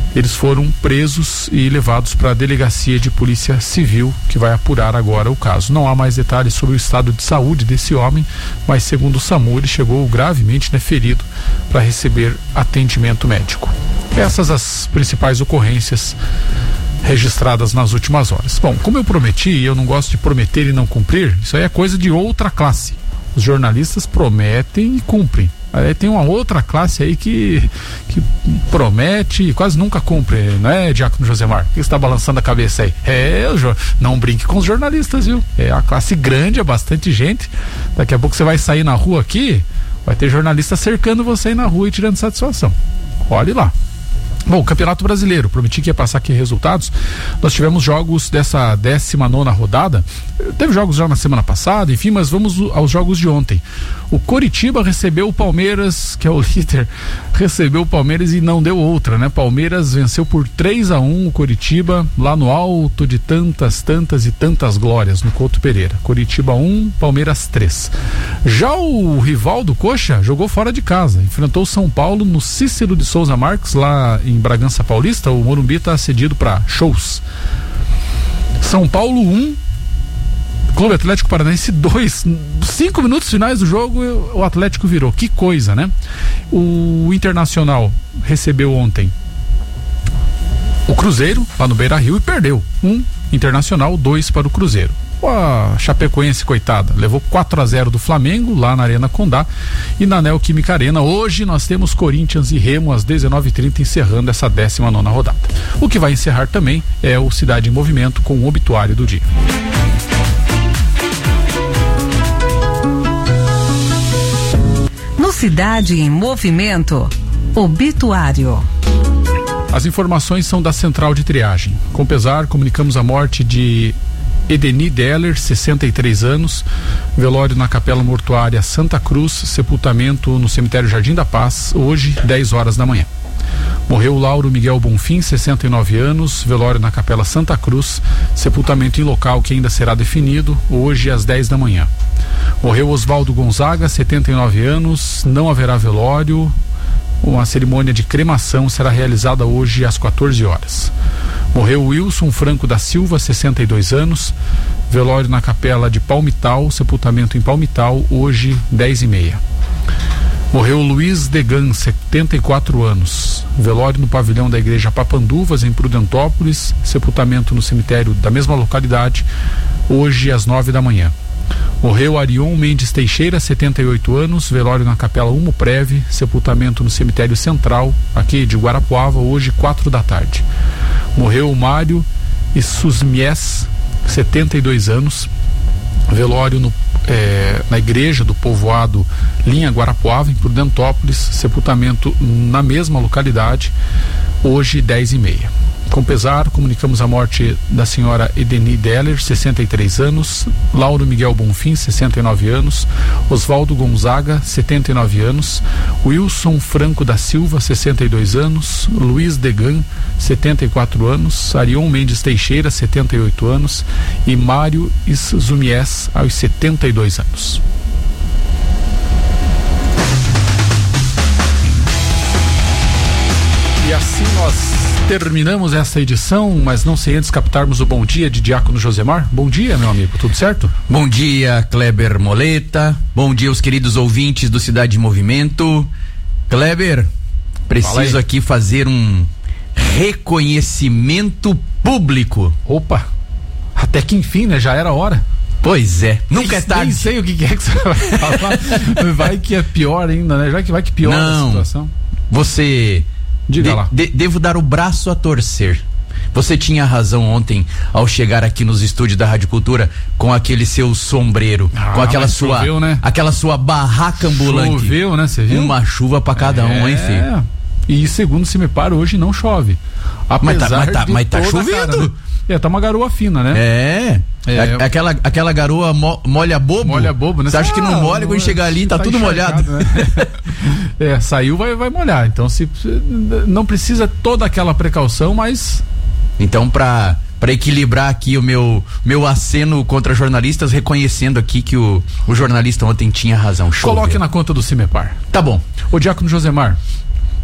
Eles foram presos e levados para a delegacia de polícia civil, que vai apurar agora o caso. Não há mais detalhes sobre o estado de saúde desse homem, mas segundo o SAMU, ele chegou gravemente, né, ferido, para receber atendimento médico. Essas as principais ocorrências registradas nas últimas horas. Bom, como eu prometi, e eu não gosto de prometer e não cumprir, isso aí é coisa de outra classe. Os jornalistas prometem e cumprem. Aí tem uma outra classe aí que, que promete e quase nunca cumpre, não é, Diácono Josemar? Por que você está balançando a cabeça aí? É, não brinque com os jornalistas, viu? É a classe grande, é bastante gente. Daqui a pouco você vai sair na rua aqui, vai ter jornalista cercando você aí na rua e tirando satisfação. Olhe lá. Bom, Campeonato Brasileiro, prometi que ia passar aqui resultados. Nós tivemos jogos dessa décima nona rodada. Teve jogos já na semana passada, enfim, mas vamos aos jogos de ontem. O Coritiba recebeu o Palmeiras, que é o líder, recebeu o Palmeiras e não deu outra, né? Palmeiras venceu por três a um o Coritiba, lá no alto de tantas, tantas e tantas glórias, no Couto Pereira. Coritiba um, Palmeiras três. Já o rival do Coxa jogou fora de casa, enfrentou o São Paulo no Cícero de Souza Marques, lá em Bragança Paulista. O Morumbi está cedido para shows. São Paulo um, Clube Atlético Paranaense dois. Cinco minutos finais do jogo, o Atlético virou. Que coisa, né? O Internacional recebeu ontem o Cruzeiro lá no Beira-Rio e perdeu. Um Internacional, dois para o Cruzeiro. A Chapecoense, coitada, levou quatro a zero do Flamengo lá na Arena Condá e na Neoquímica Arena. Hoje nós temos Corinthians e Remo às dezenove e trinta, encerrando essa décima nona rodada. O que vai encerrar também é o Cidade em Movimento com o obituário do dia. No Cidade em Movimento, obituário. As informações são da Central de Triagem. Com pesar, comunicamos a morte de Edeni Deller, sessenta e três anos, velório na Capela Mortuária Santa Cruz, sepultamento no Cemitério Jardim da Paz, hoje, dez horas da manhã. Morreu Lauro Miguel Bonfim, sessenta e nove anos, velório na Capela Santa Cruz, sepultamento em local que ainda será definido, hoje às dez da manhã. Morreu Oswaldo Gonzaga, setenta e nove anos, não haverá velório. Uma cerimônia de cremação será realizada hoje às quatorze horas. Morreu Wilson Franco da Silva, sessenta e dois anos, velório na Capela de Palmital, sepultamento em Palmital, hoje dez e meia. Morreu Luiz Degan, setenta e quatro anos, velório no pavilhão da Igreja Papanduvas, em Prudentópolis, sepultamento no cemitério da mesma localidade, hoje às nove da manhã. Morreu Arion Mendes Teixeira, setenta e oito anos, velório na Capela Humo Preve, sepultamento no cemitério central, aqui de Guarapuava, hoje quatro da tarde. Morreu Mário Isusmies, setenta e dois anos, velório no, é, na igreja do povoado Linha Guarapuava, em Prudentópolis, sepultamento na mesma localidade, hoje dez e meia. Com pesar, comunicamos a morte da senhora Edeni Deller, sessenta e três anos, Lauro Miguel Bonfim, sessenta e nove anos, Oswaldo Gonzaga, setenta e nove anos, Wilson Franco da Silva, sessenta e dois anos, Luiz Degan, setenta e quatro anos, Arion Mendes Teixeira, setenta e oito anos e Mário Zumies, aos setenta e dois anos. E assim nós terminamos esta edição, mas não sem antes captarmos o bom dia de Diácono Josemar. Bom dia, meu amigo, tudo certo? Bom dia, Kleber Moleta. Bom dia aos queridos ouvintes do Cidade em Movimento. Kleber, preciso aqui fazer um reconhecimento público. Opa, até que enfim, né? Já era hora. Pois é, nunca é tarde. Nem sei o que é que você vai falar. Vai que é pior ainda, né? Já que vai que piora não, a situação. Você... Diga de, lá. De, devo dar o braço a torcer. Você tinha razão ontem ao chegar aqui nos estúdios da Rádio Cultura com aquele seu sombreiro, ah, com aquela sua, choveu, né? aquela sua barraca ambulante. Choveu, né? Você viu? Uma chuva pra cada é, um, hein, filho? E segundo se me para, hoje não chove. Apesar mas tá, mas tá, de mas tá toda chovendo. É, tá uma garoa fina, né? É. é. A, aquela, aquela garoa mo, molha bobo. Molha bobo, né? Você acha ah, que não molha quando chegar ali, tá, tá tudo molhado. Né? É, saiu, vai, vai molhar. Então, se não precisa toda aquela precaução, mas... Então, pra, pra equilibrar aqui o meu, meu aceno contra jornalistas, reconhecendo aqui que o, o jornalista ontem tinha razão. Choveu. Coloque na conta do Cimepar. Tá bom. Ô, Diácono Josemar,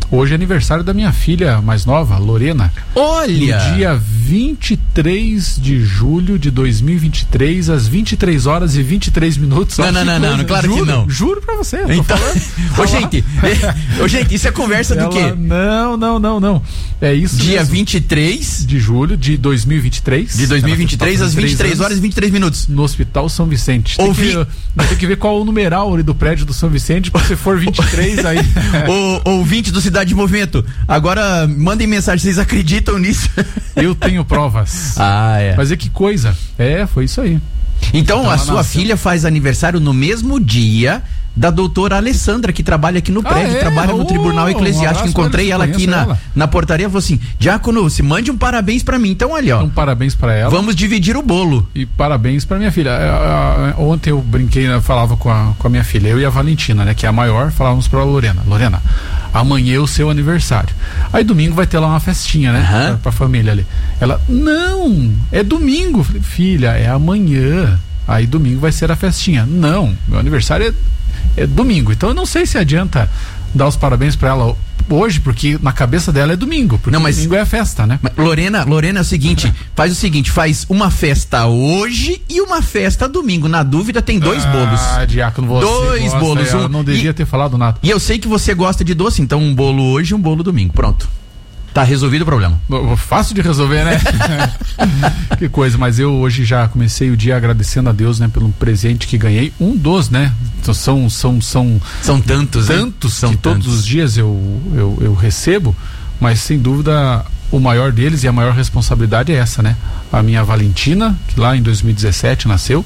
Hoje é aniversário da minha filha mais nova, Lorena. Olha! No dia vinte e três de julho de dois mil e vinte e três, às vinte e três horas e vinte e três minutos. Não, não, não, não, claro juro, que não. Juro pra você. Eu então, ô, gente, ô, gente, isso é conversa Ela, do quê? Não, não, não, não. É isso Dia mesmo. vinte e três de julho de dois mil e vinte e três. De dois mil e vinte e três às vinte e três horas e vinte e três minutos. No Hospital São Vicente. Tem Ouvi. que, tem que ver qual o numeral ali do prédio do São Vicente, porque se for vinte e três aí. O ouvinte do Cidade de Movimento, agora mandem mensagem, vocês acreditam nisso? Eu tenho provas. Ah, é. Mas é que coisa. É, foi isso aí. Então, Então a ela sua nasceu. filha faz aniversário no mesmo dia da doutora Alessandra, que trabalha aqui no Ah, prédio, é? trabalha no Oh, Tribunal um Eclesiástico. abraço Encontrei pra ela ela, aqui conheço na, ela. na portaria, falou assim: Diácono, se mande um parabéns pra mim. Então, olha, ó. Um parabéns pra ela. Vamos dividir o bolo. E parabéns pra minha filha. É, é, Ontem eu brinquei, né, falava com a, com a minha filha, eu e a Valentina, né, que é a maior, falávamos pra Lorena. Lorena, amanhã é o seu aniversário. Aí domingo vai ter lá uma festinha, né? Aham. Pra, pra família ali. Ela, não, é domingo. Falei, filha, é amanhã. Aí domingo vai ser a festinha. Não, meu aniversário é, é domingo. Então eu não sei se adianta dar os parabéns pra ela hoje, porque na cabeça dela é domingo. Porque Não, mas- domingo é a festa, né? Mas, Lorena, Lorena é o seguinte, faz o seguinte, faz uma festa hoje e uma festa domingo. Na dúvida tem dois bolos. Ah, Diácono, você Dois gosta, bolos, eu um- não devia e- ter falado nada. E eu sei que você gosta de doce, então um bolo hoje e um bolo domingo. Pronto. Tá resolvido o problema. Fácil de resolver, né? Que coisa, mas eu hoje já comecei o dia agradecendo a Deus, né, pelo presente que ganhei. Um dos, né? Então, São, são, são, São tantos, né? tantos São que tantos. todos os dias eu, eu, eu recebo, mas sem dúvida o maior deles e a maior responsabilidade é essa, né? A minha Valentina, que lá em dois mil e dezessete nasceu,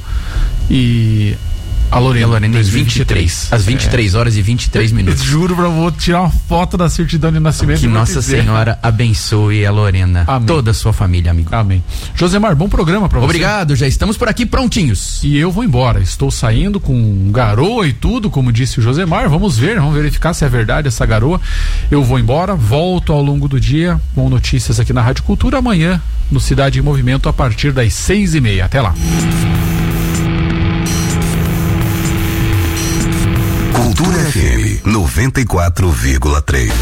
e a Lorena, E a Lorena em dois mil e vinte e três. Às vinte e três horas e vinte e três Eu minutos. juro pra vou tirar uma foto da certidão de nascimento. Que e vou Nossa dizer. Senhora abençoe a Lorena. Amém. Toda a sua família, amigo. Amém. Josemar, bom programa pra você. Obrigado, já estamos por aqui prontinhos. E eu vou embora. Estou saindo com garoa e tudo, como disse o Josemar. Vamos ver, vamos verificar se é verdade essa garoa. Eu vou embora, volto ao longo do dia com notícias aqui na Rádio Cultura. Amanhã, no Cidade em Movimento, a partir das seis e meia. Até lá. Cultura F M noventa e quatro vírgula três.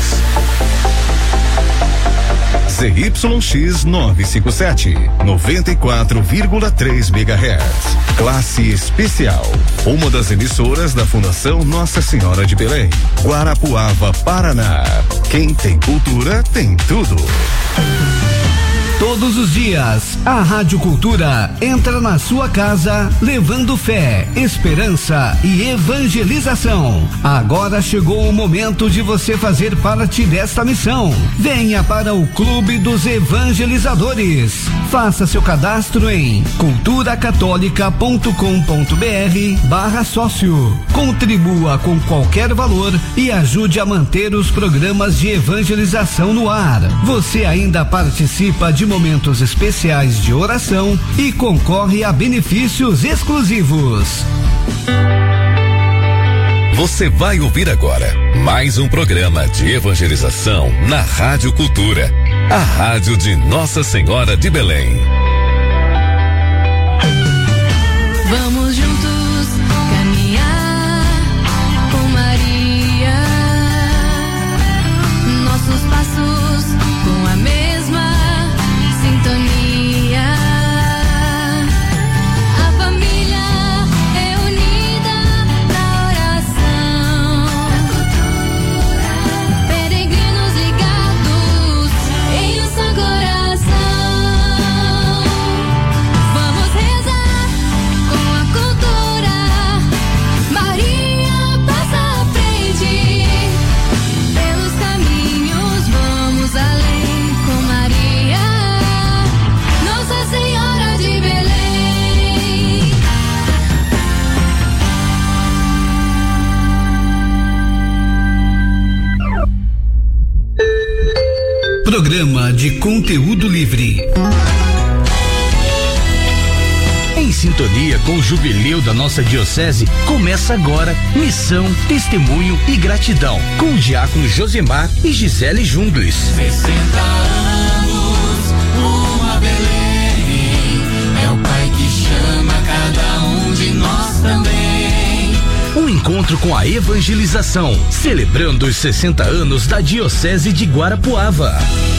Z Y X novecentos e cinquenta e sete, noventa e quatro vírgula três megahertz. Classe especial. Uma das emissoras da Fundação Nossa Senhora de Belém. Guarapuava, Paraná. Quem tem cultura tem tudo. Todos os dias, a Rádio Cultura entra na sua casa levando fé, esperança e evangelização. Agora chegou o momento de você fazer parte desta missão. Venha para o Clube dos Evangelizadores. Faça seu cadastro em culturacatólica.com.br barra sócio. Contribua com qualquer valor e ajude a manter os programas de evangelização no ar. Você ainda participa de momentos especiais de oração e concorre a benefícios exclusivos. Você vai ouvir agora mais um programa de evangelização na Rádio Cultura, a rádio de Nossa Senhora de Belém. Vamos juntos caminhar com Maria, nossos passos com a mesma sintonia. A família é unida na oração, peregrinos ligados em um só coração. Vamos rezar com a cultura. Maria passa à frente, pelos caminhos vamos além com Maria, Nossa Senhora de Belém. Programa de conteúdo livre. Em sintonia com o jubileu da nossa diocese, começa agora Missão, Testemunho e Gratidão, com o diácono Josemar e Gisele Jungles. sessenta anos, uma Belém, é o Pai que chama cada um de nós também. Um Um encontro com a evangelização, celebrando os sessenta anos da Diocese de Guarapuava.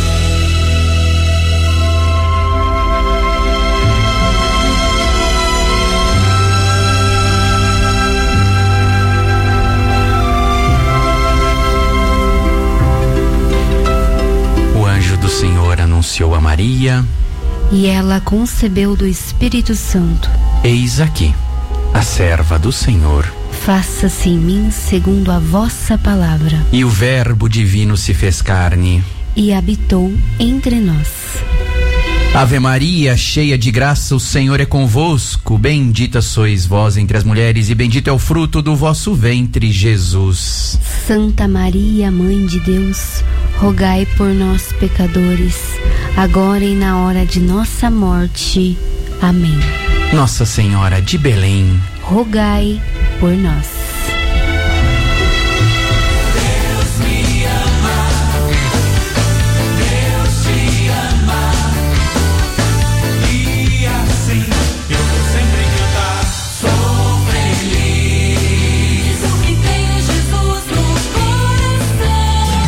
O anjo do Senhor anunciou a Maria, e ela concebeu do Espírito Santo. Eis aqui a serva do Senhor. Faça-se em mim segundo a vossa palavra. E o Verbo divino se fez carne e habitou entre nós. Ave Maria, cheia de graça, o Senhor é convosco. Bendita sois vós entre as mulheres, e bendito é o fruto do vosso ventre, Jesus. Santa Maria, Mãe de Deus, rogai por nós, pecadores, agora e na hora de nossa morte. Amém. Nossa Senhora de Belém, rogai por nós. Deus me ama, Deus te ama, e assim eu vou sempre cantar. Sou feliz, porque tenho Jesus no coração.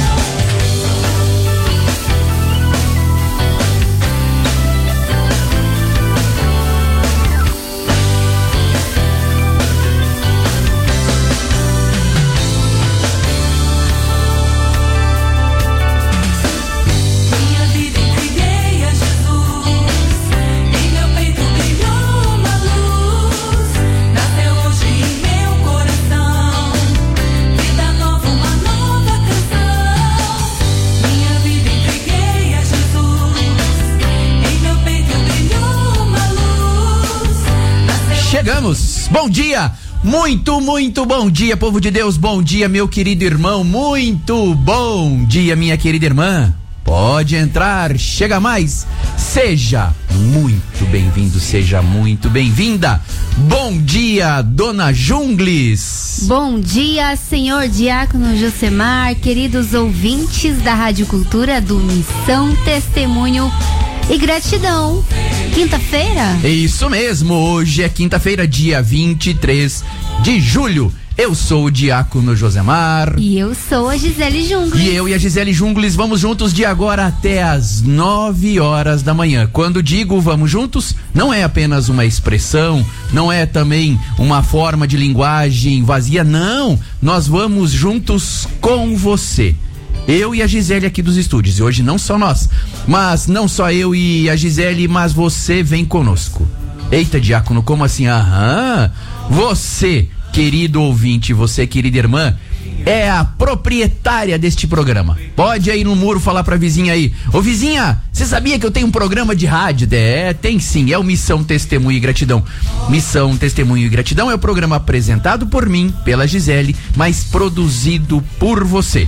Chegamos. Bom dia. Muito, muito bom dia, povo de Deus. Bom dia, meu querido irmão. Muito bom dia, minha querida irmã. Pode entrar, chega mais. Seja muito bem-vindo, seja muito bem-vinda. Bom dia, dona Jungles. Bom dia, senhor Diácono Josemar, queridos ouvintes da Rádio Cultura do Missão, Testemunho e Gratidão. Quinta-feira? Isso mesmo, hoje é quinta-feira, dia vinte e três de julho. Eu sou o Diácono Josemar. E eu sou a Gisele Jungles. E eu e a Gisele Jungles vamos juntos de agora até as nove horas da manhã. Quando digo vamos juntos, não é apenas uma expressão, não é também uma forma de linguagem vazia, não. Nós vamos juntos com você. Eu e a Gisele aqui dos estúdios. E hoje não só nós, mas não só eu e a Gisele, mas você vem conosco. Eita, Diácono, como assim? Aham. Você, querido ouvinte, você, querida irmã, é a proprietária deste programa. Pode ir no muro falar pra vizinha aí: ô vizinha, você sabia que eu tenho um programa de rádio? É, tem sim, é o Missão Testemunho e Gratidão. Missão Testemunho e Gratidão é o programa apresentado por mim, pela Gisele, mas produzido por você.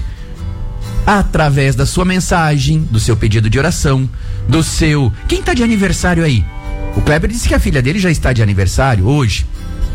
Através da sua mensagem, do seu pedido de oração, do seu... Quem tá de aniversário aí? O Kleber disse que a filha dele já está de aniversário hoje.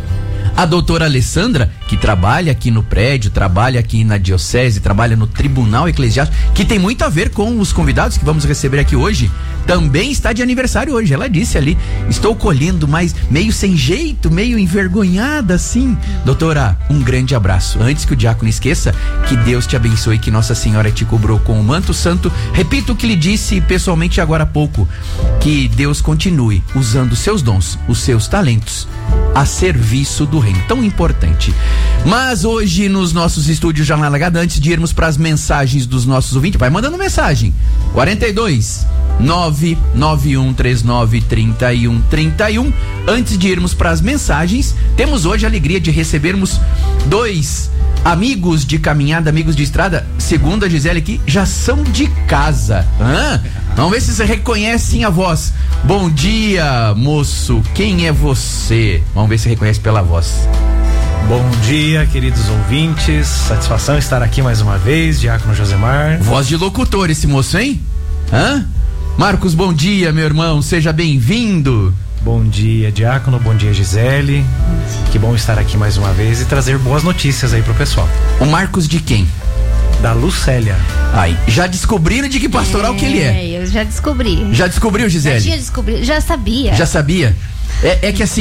A doutora Alessandra, que trabalha aqui no prédio, trabalha aqui na diocese, trabalha no Tribunal Eclesiástico, que tem muito a ver com os convidados que vamos receber aqui hoje, também está de aniversário hoje. Ela disse ali: estou colhendo, mas meio sem jeito, meio envergonhada assim. Doutora, um grande abraço. Antes que o diácono esqueça, que Deus te abençoe, que Nossa Senhora te cobrou com o manto santo. Repito o que lhe disse pessoalmente agora há pouco: que Deus continue usando os seus dons, os seus talentos, a serviço do reino, tão importante. Mas hoje nos nossos estúdios já na largada, antes de irmos para as mensagens dos nossos ouvintes, vai mandando mensagem: quarenta e dois, nove nove um três nove, trinta e um, trinta e um. Antes de irmos para as mensagens, temos hoje a alegria de recebermos dois amigos de caminhada, amigos de estrada, segundo a Gisele aqui, já são de casa. Hã? Vamos ver se vocês reconhecem a voz. Bom dia, moço. Quem é você? Vamos ver se reconhece pela voz. Bom dia, queridos ouvintes. Satisfação estar aqui mais uma vez, Diácono Josemar. Voz de locutor esse moço, hein? Hã? Marcos, bom dia, meu irmão. Seja bem-vindo. Bom dia, Diácono. Bom dia, Gisele. Que bom estar aqui mais uma vez e trazer boas notícias aí pro pessoal. O Marcos de quem? Da Lucélia. Ai, já descobriram de que pastoral é, que ele é? É, eu já descobri. Já descobriu, Gisele? Já tinha descobrido, já sabia. Já sabia? É, é que assim,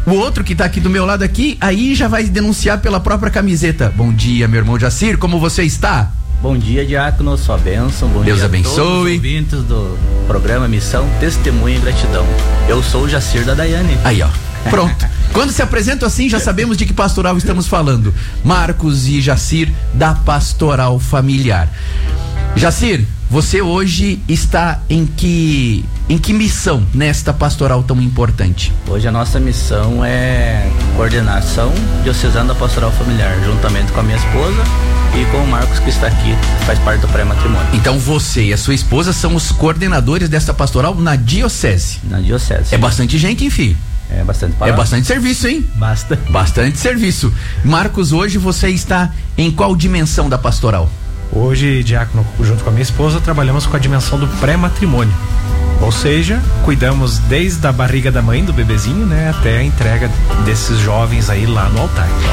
O outro que tá aqui do meu lado aqui, aí já vai denunciar pela própria camiseta. Bom dia, meu irmão Jacir, como você está? Bom dia, diácono, sua bênção. Bom Deus dia abençoe. a todos os ouvintes do programa Missão, Testemunho e Gratidão. Eu sou o Jacir da Daiane. Aí, ó. Pronto. Quando se apresenta assim, já sabemos de que pastoral estamos falando. Marcos e Jacir, da Pastoral Familiar. Jacir, você hoje está em que em que missão nesta pastoral tão importante? Hoje a nossa missão é coordenação diocesana da Pastoral Familiar, juntamente com a minha esposa e com o Marcos, que está aqui, faz parte do pré-matrimônio. Então você e a sua esposa são os coordenadores desta pastoral na diocese? Na diocese. É bastante gente, enfim. É bastante palavra. É bastante serviço, hein? Basta. Bastante serviço. Marcos, hoje você está em qual dimensão da pastoral? Hoje, diácono, junto com a minha esposa, trabalhamos com a dimensão do pré-matrimônio. Ou seja, cuidamos desde a barriga da mãe do bebezinho, né, até a entrega desses jovens aí lá no altar.